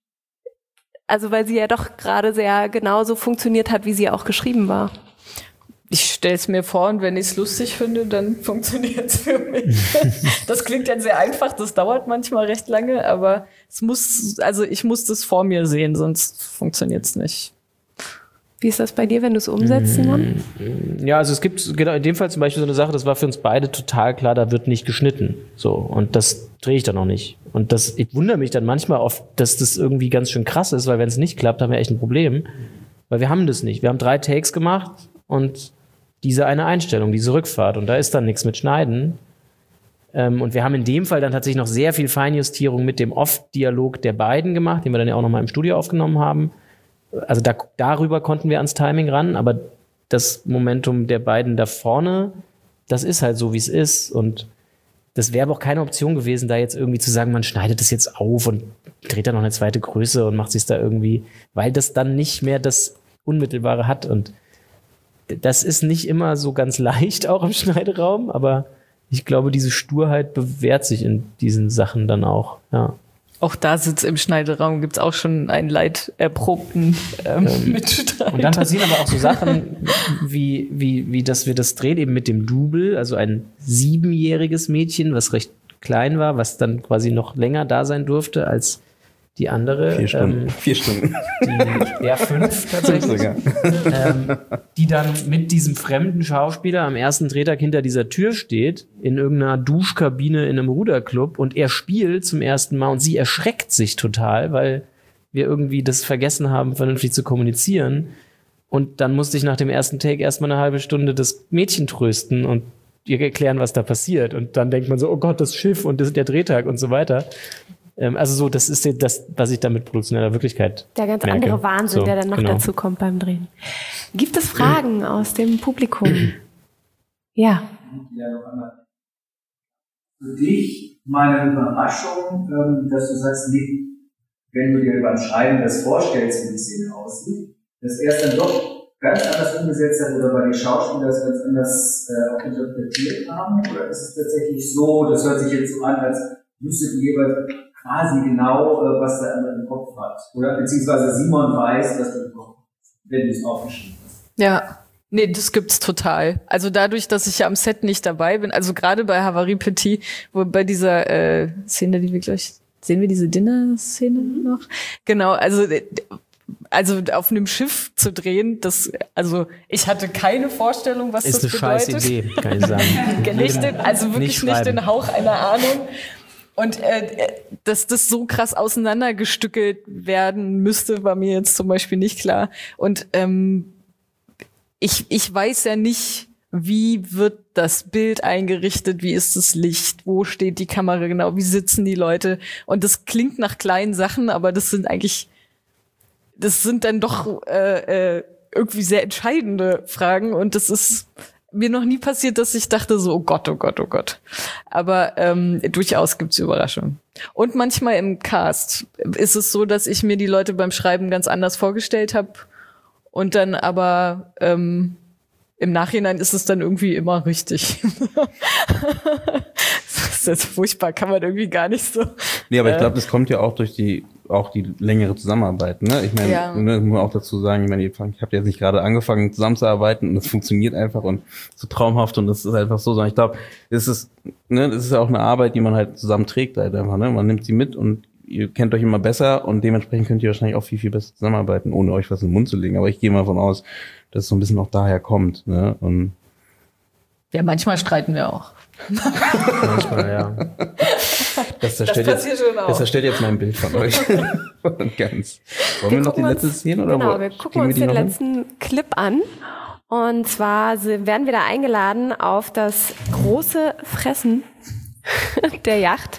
also weil sie ja doch gerade sehr genauso funktioniert hat, wie sie auch geschrieben war? Ich stelle es mir vor und wenn ich es lustig finde, dann funktioniert es für mich. Das klingt ja sehr einfach, das dauert manchmal recht lange, aber es muss, also ich muss das vor mir sehen, sonst funktioniert es nicht. Wie ist das bei dir, wenn du es umsetzt, Simon? Ja, also es gibt genau in dem Fall zum Beispiel so eine Sache, das war für uns beide total klar, da wird nicht geschnitten. So, und das drehe ich dann auch nicht. Und das, ich wundere mich dann manchmal oft, dass das irgendwie ganz schön krass ist, weil wenn es nicht klappt, haben wir echt ein Problem. Weil wir haben das nicht. Wir haben drei Takes gemacht und diese eine Einstellung, diese Rückfahrt. Und da ist dann nichts mit Schneiden. Ähm, und wir haben in dem Fall dann tatsächlich noch sehr viel Feinjustierung mit dem Off-Dialog der beiden gemacht, den wir dann ja auch nochmal im Studio aufgenommen haben. Also da, darüber konnten wir ans Timing ran, aber das Momentum der beiden da vorne, das ist halt so, wie es ist. Und das wäre aber auch keine Option gewesen, da jetzt irgendwie zu sagen, man schneidet das jetzt auf und dreht da noch eine zweite Größe und macht sich da irgendwie, weil das dann nicht mehr das Unmittelbare hat. Und das ist nicht immer so ganz leicht, auch im Schneideraum, aber ich glaube, diese Sturheit bewährt sich in diesen Sachen dann auch, ja. Auch da sitzt im Schneideraum, gibt's auch schon einen leiderprobten ähm, ähm, Mitstreiter. Und dann passieren aber auch so Sachen, wie, wie, wie dass wir das drehen eben mit dem Double, also ein siebenjähriges Mädchen, was recht klein war, was dann quasi noch länger da sein durfte als Die andere, Vier Stunden. Ähm, Vier Stunden. Die, ja, fünf tatsächlich. ähm, die dann mit diesem fremden Schauspieler am ersten Drehtag hinter dieser Tür steht, in irgendeiner Duschkabine in einem Ruderclub, und er spielt zum ersten Mal und sie erschreckt sich total, weil wir irgendwie das vergessen haben, vernünftig zu kommunizieren. Und dann musste ich nach dem ersten Take erstmal eine halbe Stunde das Mädchen trösten und ihr erklären, was da passiert. Und dann denkt man so, oh Gott, das Schiff und das ist der Drehtag und so weiter. Ähm, also so, das ist das, was ich da mit produktioneller Wirklichkeit Der ganz merke. andere Wahnsinn, So, der dann noch genau. dazu kommt beim Drehen. Gibt es Fragen aus dem Publikum? Ja. Ja, noch einmal. Für dich meine Überraschung, ähm, dass du sagst, nee, wenn du dir beim Schreiben das vorstellst, wie die Szene aussieht, dass er es dann doch ganz anders umgesetzt hat oder bei den Schauspielern das ganz anders äh, auch interpretiert haben? Oder ist es tatsächlich so, das hört sich jetzt so an, als wüsstet ihr jeweils quasi genau, äh, was der andere im Kopf hat? Oder beziehungsweise Simon weiß, was du im Kopf hast, wenn du es aufgeschrieben hast. Ja. Nee, das gibt's total. Also dadurch, dass ich ja am Set nicht dabei bin, also gerade bei Havarie Petit, wo bei dieser äh, Szene, die wir gleich, sehen wir diese Dinner-Szene noch? Genau, also also auf einem Schiff zu drehen, das, also ich hatte keine Vorstellung, was Ist das eine bedeutet. scheiß Idee, kann ich sagen. nicht den, also wirklich Nicht nicht, schreiben. den Hauch einer Ahnung. Und äh, dass das so krass auseinandergestückelt werden müsste, war mir jetzt zum Beispiel nicht klar. Und ähm, ich ich weiß ja nicht, wie wird das Bild eingerichtet, wie ist das Licht, wo steht die Kamera genau, wie sitzen die Leute. Und das klingt nach kleinen Sachen, aber das sind eigentlich, das sind dann doch äh, äh, irgendwie sehr entscheidende Fragen. Und das ist mir noch nie passiert, dass ich dachte so, oh Gott, oh Gott, oh Gott. Aber ähm, durchaus gibt's Überraschungen. Und manchmal im Cast ist es so, dass ich mir die Leute beim Schreiben ganz anders vorgestellt habe. Und dann aber ähm, im Nachhinein ist es dann irgendwie immer richtig. Das ist jetzt furchtbar, kann man irgendwie gar nicht so. Nee, aber ich äh, glaube, das kommt ja auch durch die auch die längere Zusammenarbeit. Ne? Ich meine, Ja. ne, muss man auch dazu sagen, ich meine, ich habe jetzt nicht gerade angefangen zusammenzuarbeiten und es funktioniert einfach und so traumhaft und das ist einfach so. Sondern ich glaube, es ist, ne, das ist ja auch eine Arbeit, die man halt zusammen trägt halt einfach. Ne? Man nimmt sie mit und ihr kennt euch immer besser und dementsprechend könnt ihr wahrscheinlich auch viel, viel besser zusammenarbeiten, ohne euch was in den Mund zu legen. Aber ich gehe mal davon aus, dass es so ein bisschen auch daher kommt. Ne? Und ja, manchmal streiten wir auch. Manchmal, ja. Das zerstört, Das passiert jetzt, schon auch. das zerstört jetzt mein Bild von euch. und ganz. Wollen wir, noch die gucken letzte uns- Szene? Oder Genau, wo- wir gucken kriegen uns die den noch hin? letzten Clip an. Und zwar se- werden wir da eingeladen auf das große Fressen der Yacht.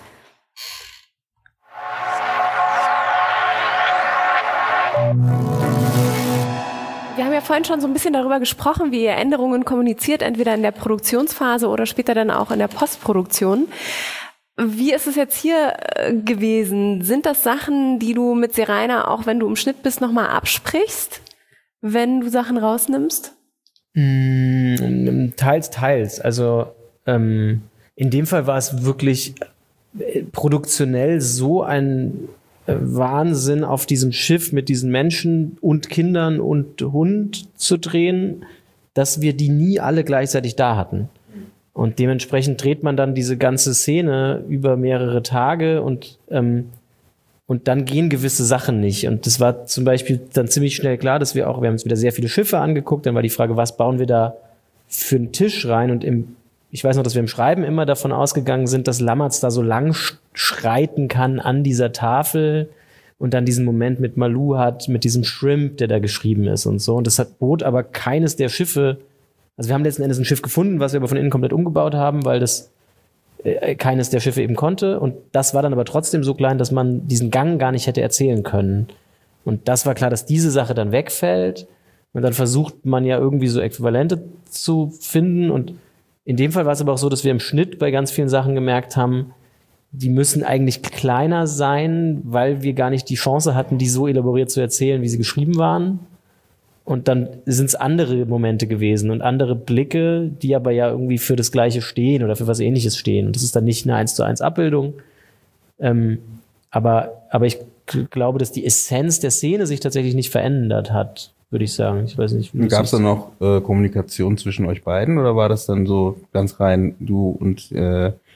Wir haben ja vorhin schon so ein bisschen darüber gesprochen, wie ihr Änderungen kommuniziert, entweder in der Produktionsphase oder später dann auch in der Postproduktion. Wie ist es jetzt hier äh, gewesen? Sind das Sachen, die du mit Seraina, auch wenn du im Schnitt bist, nochmal absprichst, wenn du Sachen rausnimmst? Mm, teils, teils. Also ähm, in dem Fall war es wirklich äh, produktionell so ein äh, Wahnsinn, auf diesem Schiff mit diesen Menschen und Kindern und Hund zu drehen, dass wir die nie alle gleichzeitig da hatten. Und dementsprechend dreht man dann diese ganze Szene über mehrere Tage und ähm, und dann gehen gewisse Sachen nicht. Und das war zum Beispiel dann ziemlich schnell klar, dass wir auch, wir haben uns wieder sehr viele Schiffe angeguckt, dann war die Frage, was bauen wir da für einen Tisch rein? Und im, ich weiß noch, dass wir im Schreiben immer davon ausgegangen sind, dass Lammertz da so lang sch- schreiten kann an dieser Tafel und dann diesen Moment mit Malou hat, mit diesem Shrimp, der da geschrieben ist und so. Und das hat bot aber keines der Schiffe. Also wir haben letzten Endes ein Schiff gefunden, was wir aber von innen komplett umgebaut haben, weil das äh, keines der Schiffe eben konnte. Und das war dann aber trotzdem so klein, dass man diesen Gang gar nicht hätte erzählen können. Und das war klar, dass diese Sache dann wegfällt. Und dann versucht man ja irgendwie so Äquivalente zu finden. Und in dem Fall war es aber auch so, dass wir im Schnitt bei ganz vielen Sachen gemerkt haben, die müssen eigentlich kleiner sein, weil wir gar nicht die Chance hatten, die so elaboriert zu erzählen, wie sie geschrieben waren. Und dann sind es andere Momente gewesen und andere Blicke, die aber ja irgendwie für das Gleiche stehen oder für was Ähnliches stehen. Und das ist dann nicht eine eins zu eins Abbildung. Ähm, aber, aber ich g- glaube, dass die Essenz der Szene sich tatsächlich nicht verändert hat, würde ich sagen. Ich weiß nicht. wie du Gab es siehst. dann noch äh, Kommunikation zwischen euch beiden oder war das dann so ganz rein du und äh,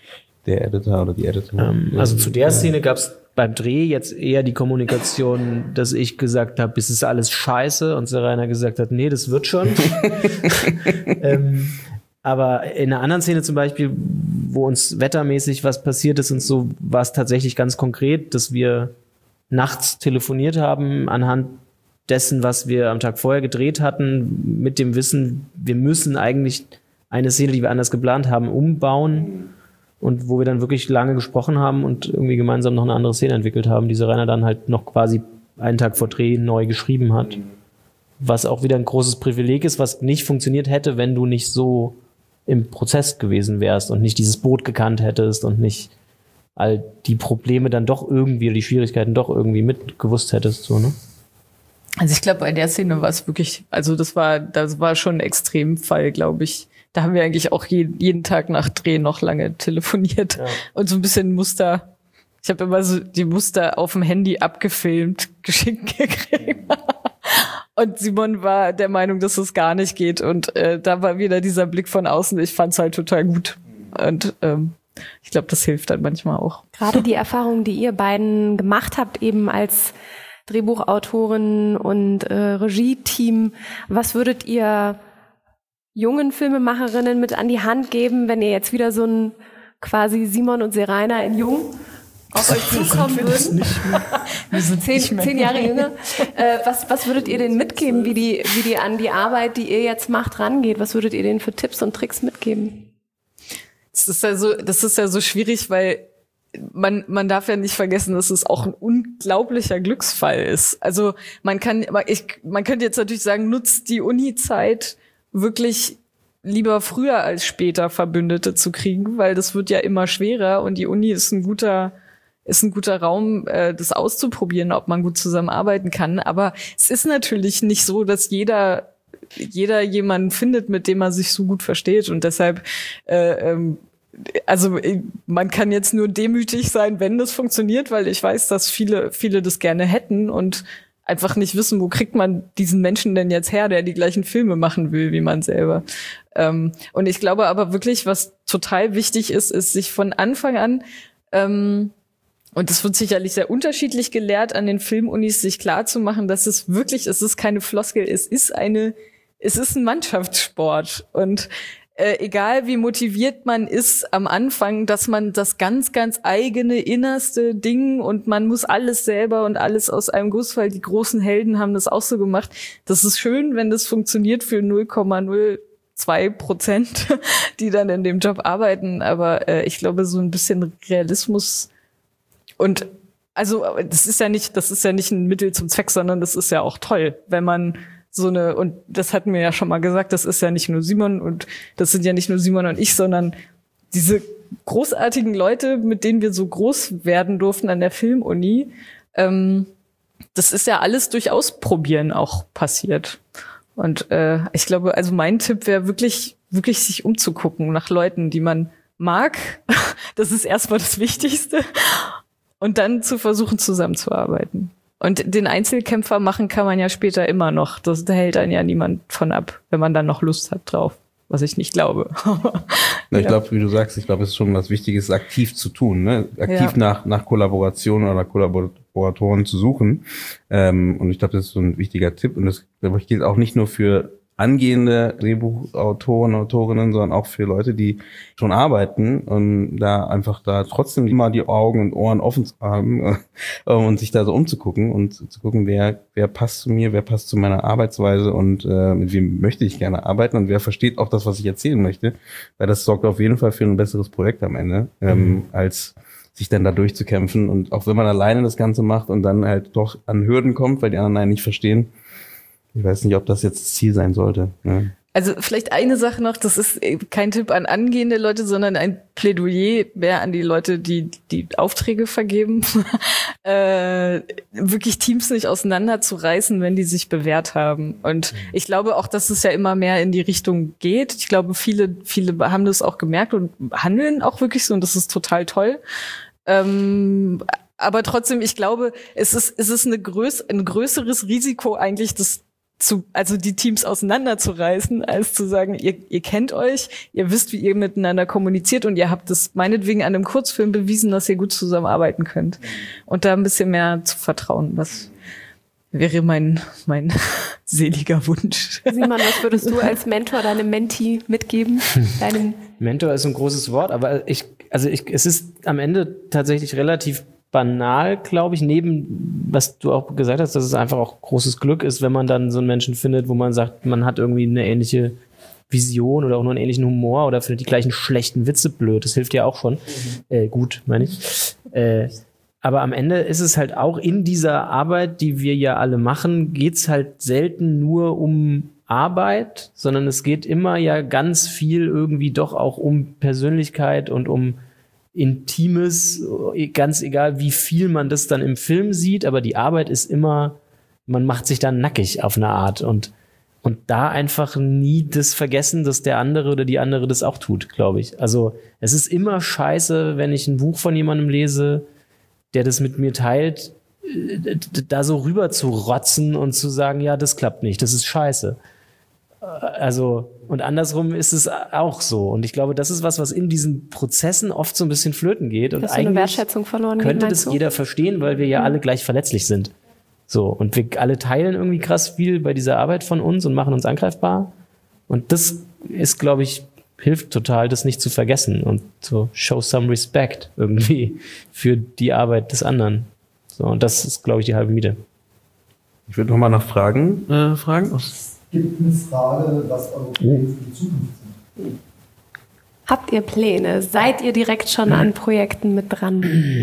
der Editor oder die Editorin? Ähm, also zu der Szene gab es beim Dreh jetzt eher die Kommunikation, dass ich gesagt habe, es ist alles scheiße und Seraina gesagt hat, nee, das wird schon. ähm, aber in einer anderen Szene zum Beispiel, wo uns wettermäßig was passiert ist und so, war es tatsächlich ganz konkret, dass wir nachts telefoniert haben anhand dessen, was wir am Tag vorher gedreht hatten, mit dem Wissen, wir müssen eigentlich eine Szene, die wir anders geplant haben, umbauen. Und wo wir dann wirklich lange gesprochen haben und irgendwie gemeinsam noch eine andere Szene entwickelt haben, die Seraina dann halt noch quasi einen Tag vor Dreh neu geschrieben hat. Was auch wieder ein großes Privileg ist, was nicht funktioniert hätte, wenn du nicht so im Prozess gewesen wärst und nicht dieses Boot gekannt hättest und nicht all die Probleme dann doch irgendwie, die Schwierigkeiten doch irgendwie mitgewusst hättest, so, ne? Also ich glaube, bei der Szene war es wirklich, also das war, das war schon ein Extremfall, glaube ich. Da haben wir eigentlich auch je, jeden Tag nach Dreh noch lange telefoniert ja. und so ein bisschen Muster. Ich habe immer so die Muster auf dem Handy abgefilmt, geschickt gekriegt. Und Simon war der Meinung, dass es gar nicht geht. Und äh, da war wieder dieser Blick von außen. Ich fand's halt total gut. Und ähm, ich glaube, das hilft dann manchmal auch. Gerade die Erfahrung, die ihr beiden gemacht habt, eben als Drehbuchautorin und äh, Regie-Team, was würdet ihr jungen Filmemacherinnen mit an die Hand geben, wenn ihr jetzt wieder so ein quasi Simon und Seraina in Jung auf euch zukommen würden? Wir sind zehn, zehn Jahre jünger. Äh, was, was würdet ihr denen mitgeben, wie die, wie die an die Arbeit, die ihr jetzt macht, rangeht? Was würdet ihr denen für Tipps und Tricks mitgeben? Das ist ja so, das ist ja so schwierig, weil man, man darf ja nicht vergessen, dass es auch ein unglaublicher Glücksfall ist. Also man kann, ich, man könnte jetzt natürlich sagen, nutzt die Uni-Zeit wirklich lieber früher als später Verbündete zu kriegen, weil das wird ja immer schwerer und die Uni ist ein guter ist ein guter Raum, äh, das auszuprobieren, ob man gut zusammenarbeiten kann. Aber es ist natürlich nicht so, dass jeder jeder jemanden findet, mit dem man sich so gut versteht und deshalb äh, ähm, also man kann jetzt nur demütig sein, wenn das funktioniert, weil ich weiß, dass viele viele das gerne hätten und einfach nicht wissen, wo kriegt man diesen Menschen denn jetzt her, der die gleichen Filme machen will, wie man selber. Ähm, und ich glaube aber wirklich, was total wichtig ist, ist sich von Anfang an, ähm, und das wird sicherlich sehr unterschiedlich gelehrt an den Filmunis, sich klar zu machen, dass es wirklich, es ist keine Floskel, es ist eine, es ist ein Mannschaftssport. Und Äh, egal wie motiviert man ist am Anfang, dass man das ganz, ganz eigene innerste Ding und man muss alles selber und alles aus einem Guss, weil die großen Helden haben das auch so gemacht. Das ist schön, wenn das funktioniert für null Komma null zwei Prozent, die dann in dem Job arbeiten. Aber äh, ich glaube, so ein bisschen Realismus und also das ist ja nicht, das ist ja nicht ein Mittel zum Zweck, sondern das ist ja auch toll, wenn man so eine, und das hatten wir ja schon mal gesagt, das ist ja nicht nur Simon und das sind ja nicht nur Simon und ich, sondern diese großartigen Leute, mit denen wir so groß werden durften an der Filmuni, ähm, das ist ja alles durch Ausprobieren auch passiert. Und äh, ich glaube, also mein Tipp wäre wirklich, wirklich sich umzugucken nach Leuten, die man mag. Das ist erstmal das Wichtigste. Und dann zu versuchen, zusammenzuarbeiten. Und den Einzelkämpfer machen kann man ja später immer noch. Das, da hält einen ja niemand von ab, wenn man dann noch Lust hat drauf. Was ich nicht glaube. Na, ich ja. glaube, wie du sagst, ich glaube, es ist schon was Wichtiges, aktiv zu tun, ne? Aktiv ja. nach, nach Kollaboration oder Kollaboratoren zu suchen. Ähm, und ich glaube, das ist so ein wichtiger Tipp. Und das, glaube ich, gilt auch nicht nur für angehende Drehbuchautoren, Autorinnen, sondern auch für Leute, die schon arbeiten und da einfach da trotzdem immer die Augen und Ohren offen zu haben äh, und sich da so umzugucken und zu gucken, wer wer passt zu mir, wer passt zu meiner Arbeitsweise und äh, mit wem möchte ich gerne arbeiten und wer versteht auch das, was ich erzählen möchte, weil das sorgt auf jeden Fall für ein besseres Projekt am Ende, ähm, mhm. als sich dann da durchzukämpfen. Und auch wenn man alleine das Ganze macht und dann halt doch an Hürden kommt, weil die anderen einen nicht verstehen, ich weiß nicht, ob das jetzt das Ziel sein sollte. Ne? Also vielleicht eine Sache noch, das ist kein Tipp an angehende Leute, sondern ein Plädoyer mehr an die Leute, die die Aufträge vergeben. äh, wirklich Teams nicht auseinanderzureißen, wenn die sich bewährt haben. Und ich glaube auch, dass es ja immer mehr in die Richtung geht. Ich glaube, viele viele haben das auch gemerkt und handeln auch wirklich so und das ist total toll. Ähm, aber trotzdem, ich glaube, es ist es ist eine größ ein größeres Risiko eigentlich, das zu, also die Teams auseinanderzureißen, als zu sagen, ihr, ihr kennt euch, ihr wisst, wie ihr miteinander kommuniziert und ihr habt es meinetwegen an einem Kurzfilm bewiesen, dass ihr gut zusammenarbeiten könnt. Und da ein bisschen mehr zu vertrauen, was wäre mein, mein seliger Wunsch. Simon, was würdest du als Mentor deinem Mentee mitgeben? Deinem Mentor ist ein großes Wort, aber ich, also ich, es ist am Ende tatsächlich relativ banal, glaube ich, neben, was du auch gesagt hast, dass es einfach auch großes Glück ist, wenn man dann so einen Menschen findet, wo man sagt, man hat irgendwie eine ähnliche Vision oder auch nur einen ähnlichen Humor oder findet die gleichen schlechten Witze blöd. Das hilft ja auch schon. Äh, gut, meine ich. Äh, aber am Ende ist es halt auch in dieser Arbeit, die wir ja alle machen, geht's halt selten nur um Arbeit, sondern es geht immer ja ganz viel irgendwie doch auch um Persönlichkeit und um Intimes, ganz egal, wie viel man das dann im Film sieht, aber die Arbeit ist immer, man macht sich dann nackig auf eine Art und, und da einfach nie das vergessen, dass der andere oder die andere das auch tut, glaube ich. Also es ist immer scheiße, wenn ich ein Buch von jemandem lese, der das mit mir teilt, da so rüber zu rotzen und zu sagen, ja, das klappt nicht, das ist scheiße. Also, und andersrum ist es auch so. Und ich glaube, das ist was, was in diesen Prozessen oft so ein bisschen flöten geht. Und Hast du eine Wertschätzung verloren? Könnte das du? jeder verstehen, weil wir ja alle gleich verletzlich sind. So. Und wir alle teilen irgendwie krass viel bei dieser Arbeit von uns und machen uns angreifbar. Und das ist, glaube ich, hilft total, das nicht zu vergessen und so show some respect irgendwie für die Arbeit des anderen. So. Und das ist, glaube ich, die halbe Miete. Ich würde noch mal nach Fragen äh, fragen. Es gibt eine Frage, was eure Pläne für die Zukunft sind. Habt ihr Pläne? Seid ihr direkt schon an Projekten mit dran?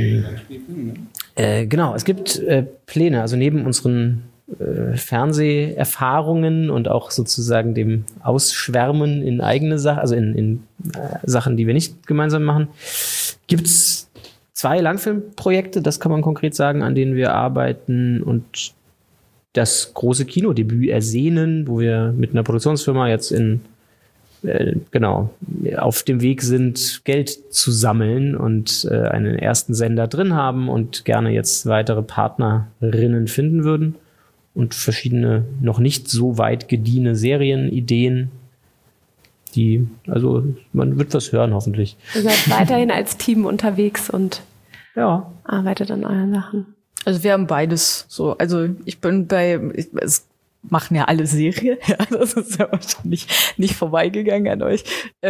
Äh, genau, es gibt äh, Pläne. Also neben unseren äh, Fernseherfahrungen und auch sozusagen dem Ausschwärmen in eigene Sachen, also in, in äh, Sachen, die wir nicht gemeinsam machen, gibt's zwei Langfilmprojekte, das kann man konkret sagen, an denen wir arbeiten und das große Kinodebüt ersehnen, wo wir mit einer Produktionsfirma jetzt in äh, genau auf dem Weg sind, Geld zu sammeln und äh, einen ersten Sender drin haben und gerne jetzt weitere Partnerinnen finden würden und verschiedene noch nicht so weit gediehene Serienideen, die, also man wird was hören hoffentlich. Ihr seid weiterhin als Team unterwegs und ja. arbeitet an euren Sachen. Also wir haben beides so. Also ich bin bei, ich, es machen ja alle Serie, ja, das ist ja wahrscheinlich nicht vorbeigegangen an euch.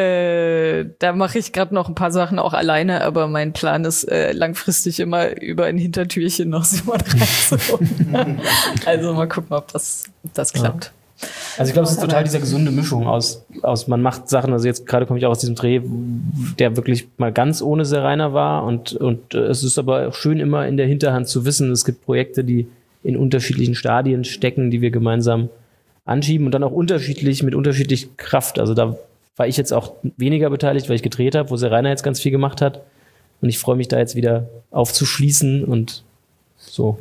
Äh, da mache ich gerade noch ein paar Sachen auch alleine, aber mein Plan ist äh, langfristig immer über ein Hintertürchen noch Simon reinzuholen. Also mal gucken, ob das, ob das klappt. Also ich glaube, es ist total diese gesunde Mischung aus, aus man macht Sachen, also jetzt gerade komme ich auch aus diesem Dreh, der wirklich mal ganz ohne Serena war und, und es ist aber auch schön immer in der Hinterhand zu wissen, es gibt Projekte, die in unterschiedlichen Stadien stecken, die wir gemeinsam anschieben und dann auch unterschiedlich, mit unterschiedlicher Kraft. Also da war ich jetzt auch weniger beteiligt, weil ich gedreht habe, wo Serena jetzt ganz viel gemacht hat und ich freue mich da jetzt wieder aufzuschließen und so.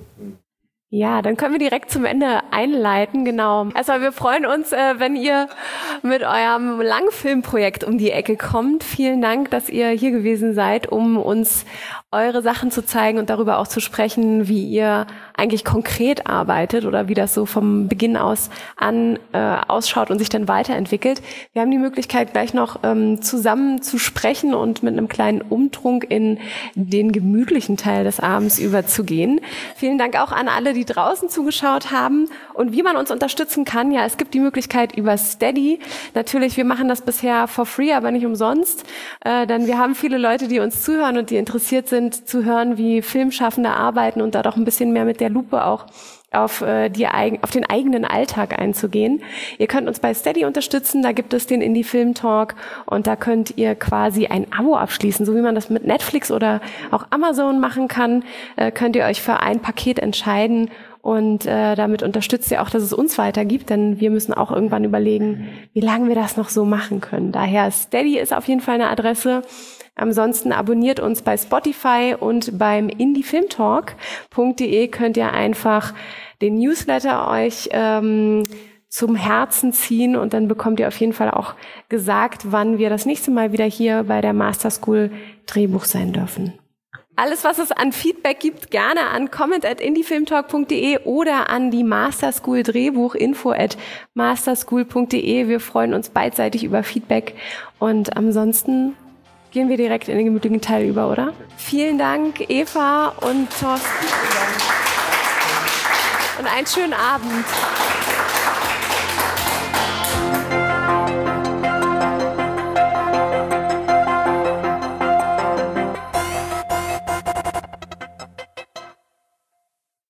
Ja, dann können wir direkt zum Ende einleiten, genau. Also wir freuen uns, äh, wenn ihr mit eurem Langfilmprojekt um die Ecke kommt. Vielen Dank, dass ihr hier gewesen seid, um uns eure Sachen zu zeigen und darüber auch zu sprechen, wie ihr eigentlich konkret arbeitet oder wie das so vom Beginn aus an äh, ausschaut und sich dann weiterentwickelt. Wir haben die Möglichkeit, gleich noch ähm, zusammen zu sprechen und mit einem kleinen Umtrunk in den gemütlichen Teil des Abends überzugehen. Vielen Dank auch an alle, die draußen zugeschaut haben. Und wie man uns unterstützen kann, ja, es gibt die Möglichkeit über Steady. Natürlich, wir machen das bisher for free, aber nicht umsonst, äh, denn wir haben viele Leute, die uns zuhören und die interessiert sind, zu hören, wie Filmschaffende arbeiten und da doch ein bisschen mehr mit der Lupe auch auf, äh, die, auf den eigenen Alltag einzugehen. Ihr könnt uns bei Steady unterstützen, da gibt es den Indie Film Talk und da könnt ihr quasi ein Abo abschließen, so wie man das mit Netflix oder auch Amazon machen kann, äh, könnt ihr euch für ein Paket entscheiden und äh, damit unterstützt ihr auch, dass es uns weitergibt, denn wir müssen auch irgendwann überlegen, wie lange wir das noch so machen können. Daher Steady ist auf jeden Fall eine Adresse. Ansonsten abonniert uns bei Spotify und beim indie film talk punkt de könnt ihr einfach den Newsletter euch ähm, zum Herzen ziehen und dann bekommt ihr auf jeden Fall auch gesagt, wann wir das nächste Mal wieder hier bei der Master School Drehbuch sein dürfen. Alles, was es an Feedback gibt, gerne an comment at indiefilmtalk punkt de oder an die Masterschool Drehbuch info at masterschool punkt de. Wir freuen uns beidseitig über Feedback und ansonsten gehen wir direkt in den gemütlichen Teil über, oder? Vielen Dank, Eva und Thorsten. Und einen schönen Abend.